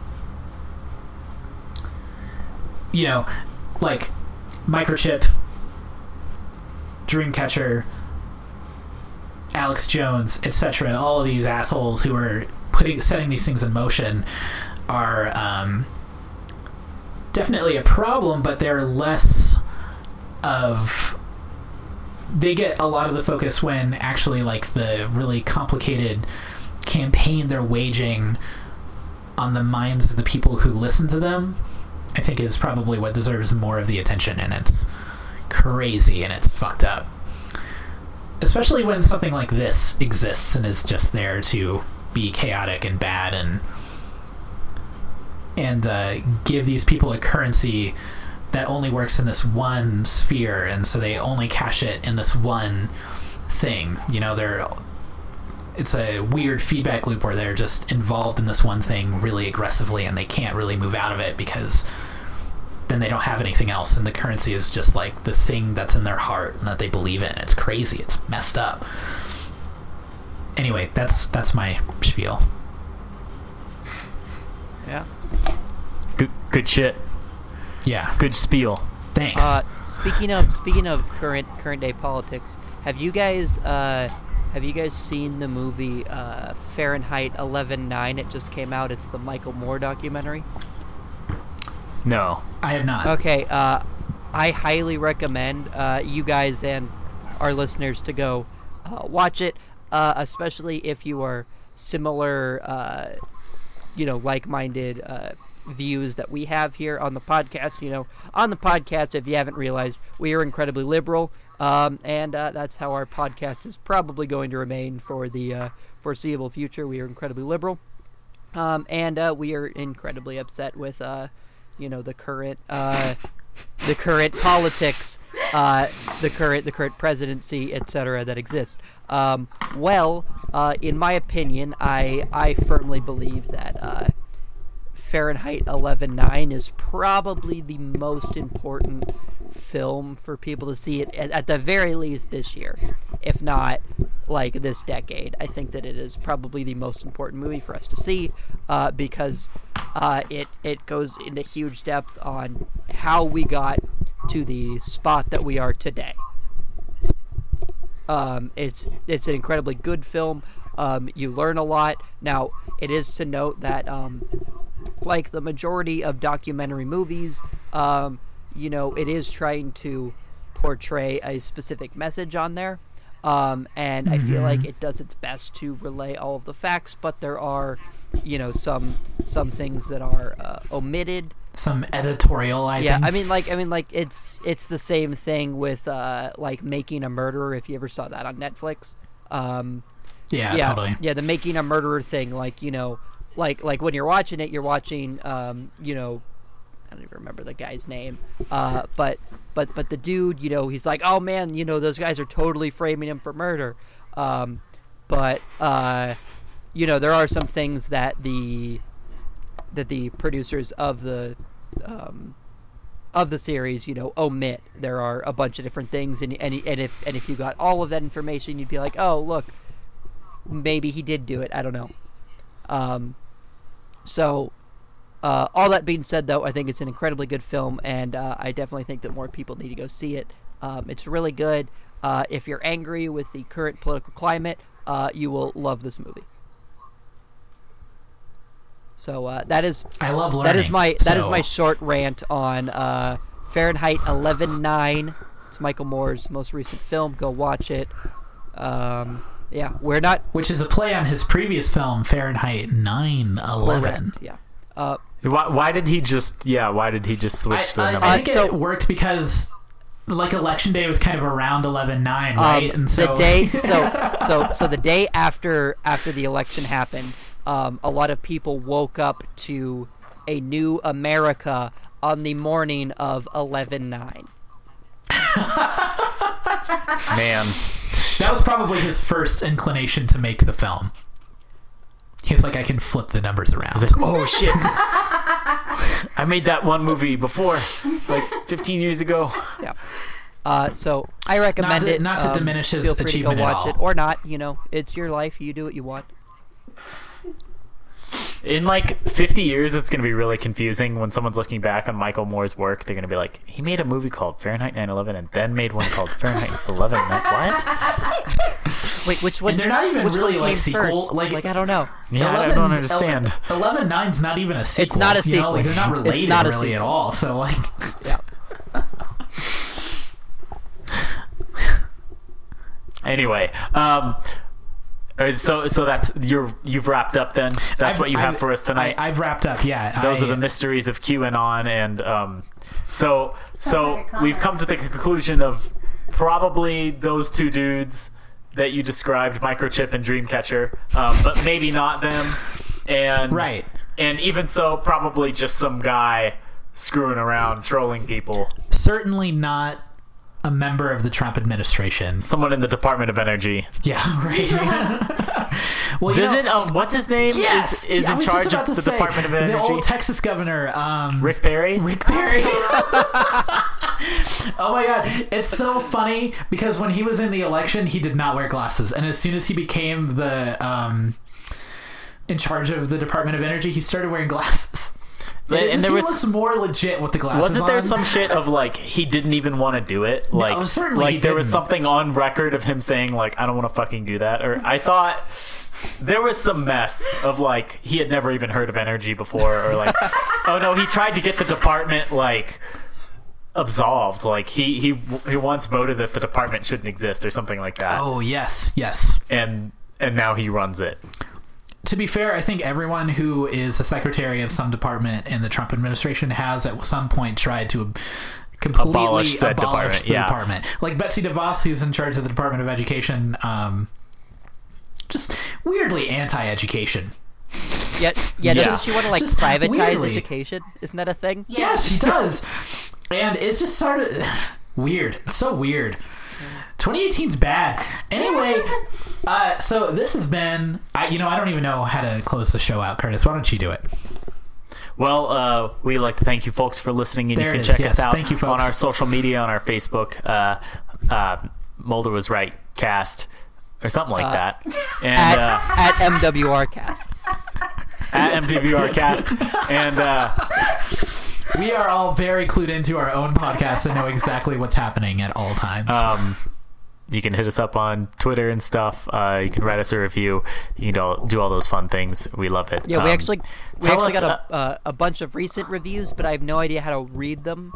you know, like Microchip, Dreamcatcher, Alex Jones, et cetera, all of these assholes who are putting setting these things in motion are um, definitely a problem, but they're less of they get a lot of the focus when actually like the really complicated campaign they're waging on the minds of the people who listen to them, I think is probably what deserves more of the attention, and it's crazy and it's fucked up. Especially when something like this exists and is just there to be chaotic and bad and and uh, give these people a currency that only works in this one sphere, and so they only cash it in this one thing. You know, they're it's a weird feedback loop where they're just involved in this one thing really aggressively, and they can't really move out of it because then they don't have anything else, and the currency is just like the thing that's in their heart and that they believe in. It's crazy. It's messed up. Anyway, that's that's my spiel. Yeah. Good, good shit. Yeah. Good spiel. Thanks. Uh, speaking of speaking of current current day politics, have you guys uh, have you guys seen the movie uh, Fahrenheit eleven nine? It just came out. It's the Michael Moore documentary. No. I have not. Okay, uh, I highly recommend uh, you guys and our listeners to go uh, watch it, uh, especially if you are similar, uh, you know, like-minded uh, views that we have here on the podcast. You know, on the podcast, if you haven't realized, we are incredibly liberal, um, and uh, that's how our podcast is probably going to remain for the uh, foreseeable future. We are incredibly liberal, um, and uh, we are incredibly upset with... Uh, you know, the current uh, the current politics, uh, the current the current presidency, et cetera that exist. Um, well, uh, in my opinion, I I firmly believe that uh, Fahrenheit eleven nine is probably the most important film for people to see it at, at the very least this year, if not like this decade. I think that it is probably the most important movie for us to see uh, because uh, it it goes into huge depth on how we got to the spot that we are today. Um, it's it's an incredibly good film. Um, you learn a lot. Now, it is to note that um, like the majority of documentary movies, um, you know, it is trying to portray a specific message on there. Um, and I feel like it does its best to relay all of the facts, but there are, you know, some some things that are uh, omitted. Some editorializing. Yeah, I mean, like, I mean, like, it's it's the same thing with uh, like Making a Murderer. If you ever saw that on Netflix, um, yeah, yeah, totally. Yeah, the Making a Murderer thing, like, you know, like like when you're watching it, you're watching, um, you know. I don't even remember the guy's name, uh, but but but the dude, you know, he's like, oh man, you know, those guys are totally framing him for murder. Um, but uh, you know, there are some things that the that the producers of the um, of the series, you know, omit. There are a bunch of different things, and and and if and if you got all of that information, you'd be like, oh look, maybe he did do it. I don't know. Um, so. Uh, all that being said, though, I think it's an incredibly good film, and uh, I definitely think that more people need to go see it. Um, it's really good. Uh, if you're angry with the current political climate, uh, you will love this movie. So uh, that is I love learning. that is my that is so- my short rant on uh, Fahrenheit eleven nine. It's Michael Moore's most recent film. Go watch it. Um, yeah, we're not Which is a play on his previous film, Fahrenheit nine eleven. correct. Yeah. Uh, Why, why did he just? Yeah. Why did he just switch I, the I, number? I think Uh, so- it worked because, like, Election Day was kind of around eleven nine, Um, right? and so the day, so so so the day after after the election happened, um, a lot of people woke up to a new America on the morning of eleven nine. Man. that was probably his first inclination to make the film. He's like, I can flip the numbers around. He's like, oh shit! I made that one movie before, like fifteen years ago. Yeah. Uh, so I recommend Not to- it. not to um, diminish his feel free achievement to go at watch all. it or not. You know, it's your life. You do what you want. In like fifty years, it's going to be really confusing when someone's looking back on Michael Moore's work. They're going to be like, he made a movie called Fahrenheit nine eleven and then made one called Fahrenheit eleven. What? Wait, which one? And they're not even which really, one like, came sequel- first? like- I don't know. Yeah, I eleven don't understand. eleven nine's not even a sequel. It's not a you know? sequel. Like, they're not It's related not a really at sequel. all. So, like, Yeah. Anyway, um, All right, so so that's you're you've wrapped up then. That's I've- what you have I've- for us tonight. I, I've wrapped up. Yeah, Those I, are the mysteries of QAnon, and um, so so like a we've comment. come to the conclusion of probably those two dudes that you described, Microchip and Dreamcatcher, um, but maybe not them. And Right. and even so, probably just some guy screwing around, trolling people. Certainly not a member of the Trump administration. Someone in the Department of Energy. Yeah, right. well, you Doesn't know, um, what's his name? yes, is, is I in was just charge about of to the say, Department of the Energy. old Texas governor, um, Rick Perry. Rick Perry. Oh my god, it's so funny because when he was in the election, he did not wear glasses, and as soon as he became the um, in charge of the Department of Energy, he started wearing glasses. And, And, and there he was looks more legit with the glasses. wasn't there on. some shit of like he didn't even want to do it? Like certainly like he there was didn't. something on record of him saying like I don't want to fucking do that. Or I thought there was some mess of like he had never even heard of energy before, or like oh no, he tried to get the department like absolved. Like he he he once voted that the department shouldn't exist or something like that. Oh yes, yes. And and now he runs it. To be fair, I think everyone who is a secretary of some department in the Trump administration has at some point tried to completely Abolish abolish, said department, the yeah. department. Like Betsy DeVos, who's in charge of the Department of Education, um, just weirdly anti-education. Yet, yeah, Yeah. doesn't she want to like Just privatize weirdly. education? Isn't that a thing? Yeah. Yes, she does. And it's just sort of weird. It's so weird. twenty eighteen's bad. Anyway, uh, so this has been, I, you know, I don't even know how to close the show out, Curtis. Why don't you do it? Well, uh, we'd like to thank you folks for listening, and There you it can is, check yes. us out Thank you, on folks. our social media, on our Facebook, uh, uh, Mulder Was Right cast, or something like Uh, that. At, And uh, at M W R Cast. at M W R cast. And uh, We are all very clued into our own podcast and know exactly what's happening at all times. um, you can hit us up on Twitter and stuff. Uh, you can write us a review. You know, do all those fun things. We love it. Yeah, we Um, actually we tell actually us, got a uh, a bunch of recent reviews, but I have no idea how to read them.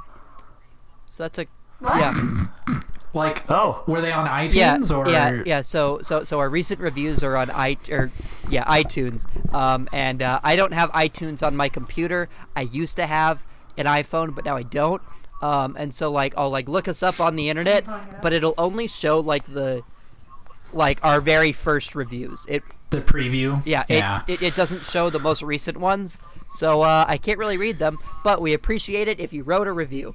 So that's a What? yeah. like, Oh. were they on Yeah, iTunes or? yeah, yeah. So, so, so our recent reviews are on i or yeah iTunes. Um, and uh, I don't have iTunes on my computer. I used to have an iPhone, but now I don't. Um, and so like I'll like look us up on the internet, but it'll only show like the like our very first reviews. It The preview? yeah, it, Yeah. It, it doesn't show the most recent ones, so uh, I can't really read them. But we appreciate it if you wrote a review.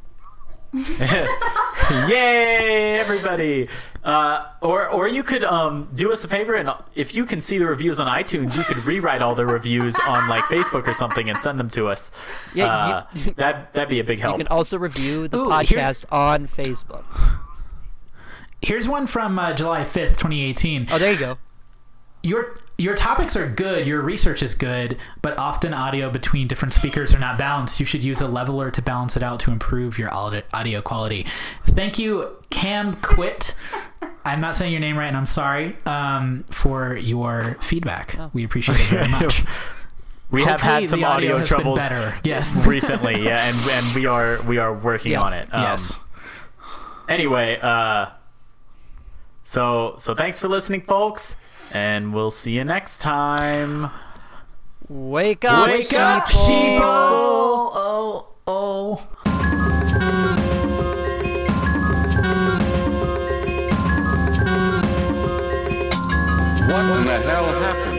Yay, everybody! Uh, or or you could um, do us a favor, and if you can see the reviews on iTunes, you could rewrite all the reviews on like Facebook or something and send them to us. Yeah, uh, you- that that'd be a big You help. can also review the Ooh, podcast here's- on Facebook. Here's one from uh, July fifth, twenty eighteen. Oh, there you go. Your your topics are good, your research is good, but often audio between different speakers are not balanced. You should use a leveler to balance it out to improve your audio audio quality. Thank you, Cam Quit. I'm not saying your name right, and I'm sorry um, for your feedback. We appreciate it very much. We have Hopefully had some the audio audio has been troubles better. Yes. recently, yeah, and and we are we are working Yeah. on it. Um, Yes. Anyway, uh, so so thanks for listening, folks, and we'll see you next time. Wake up, Wake up, sheeple. sheeple! Oh, oh. What in the hell happened?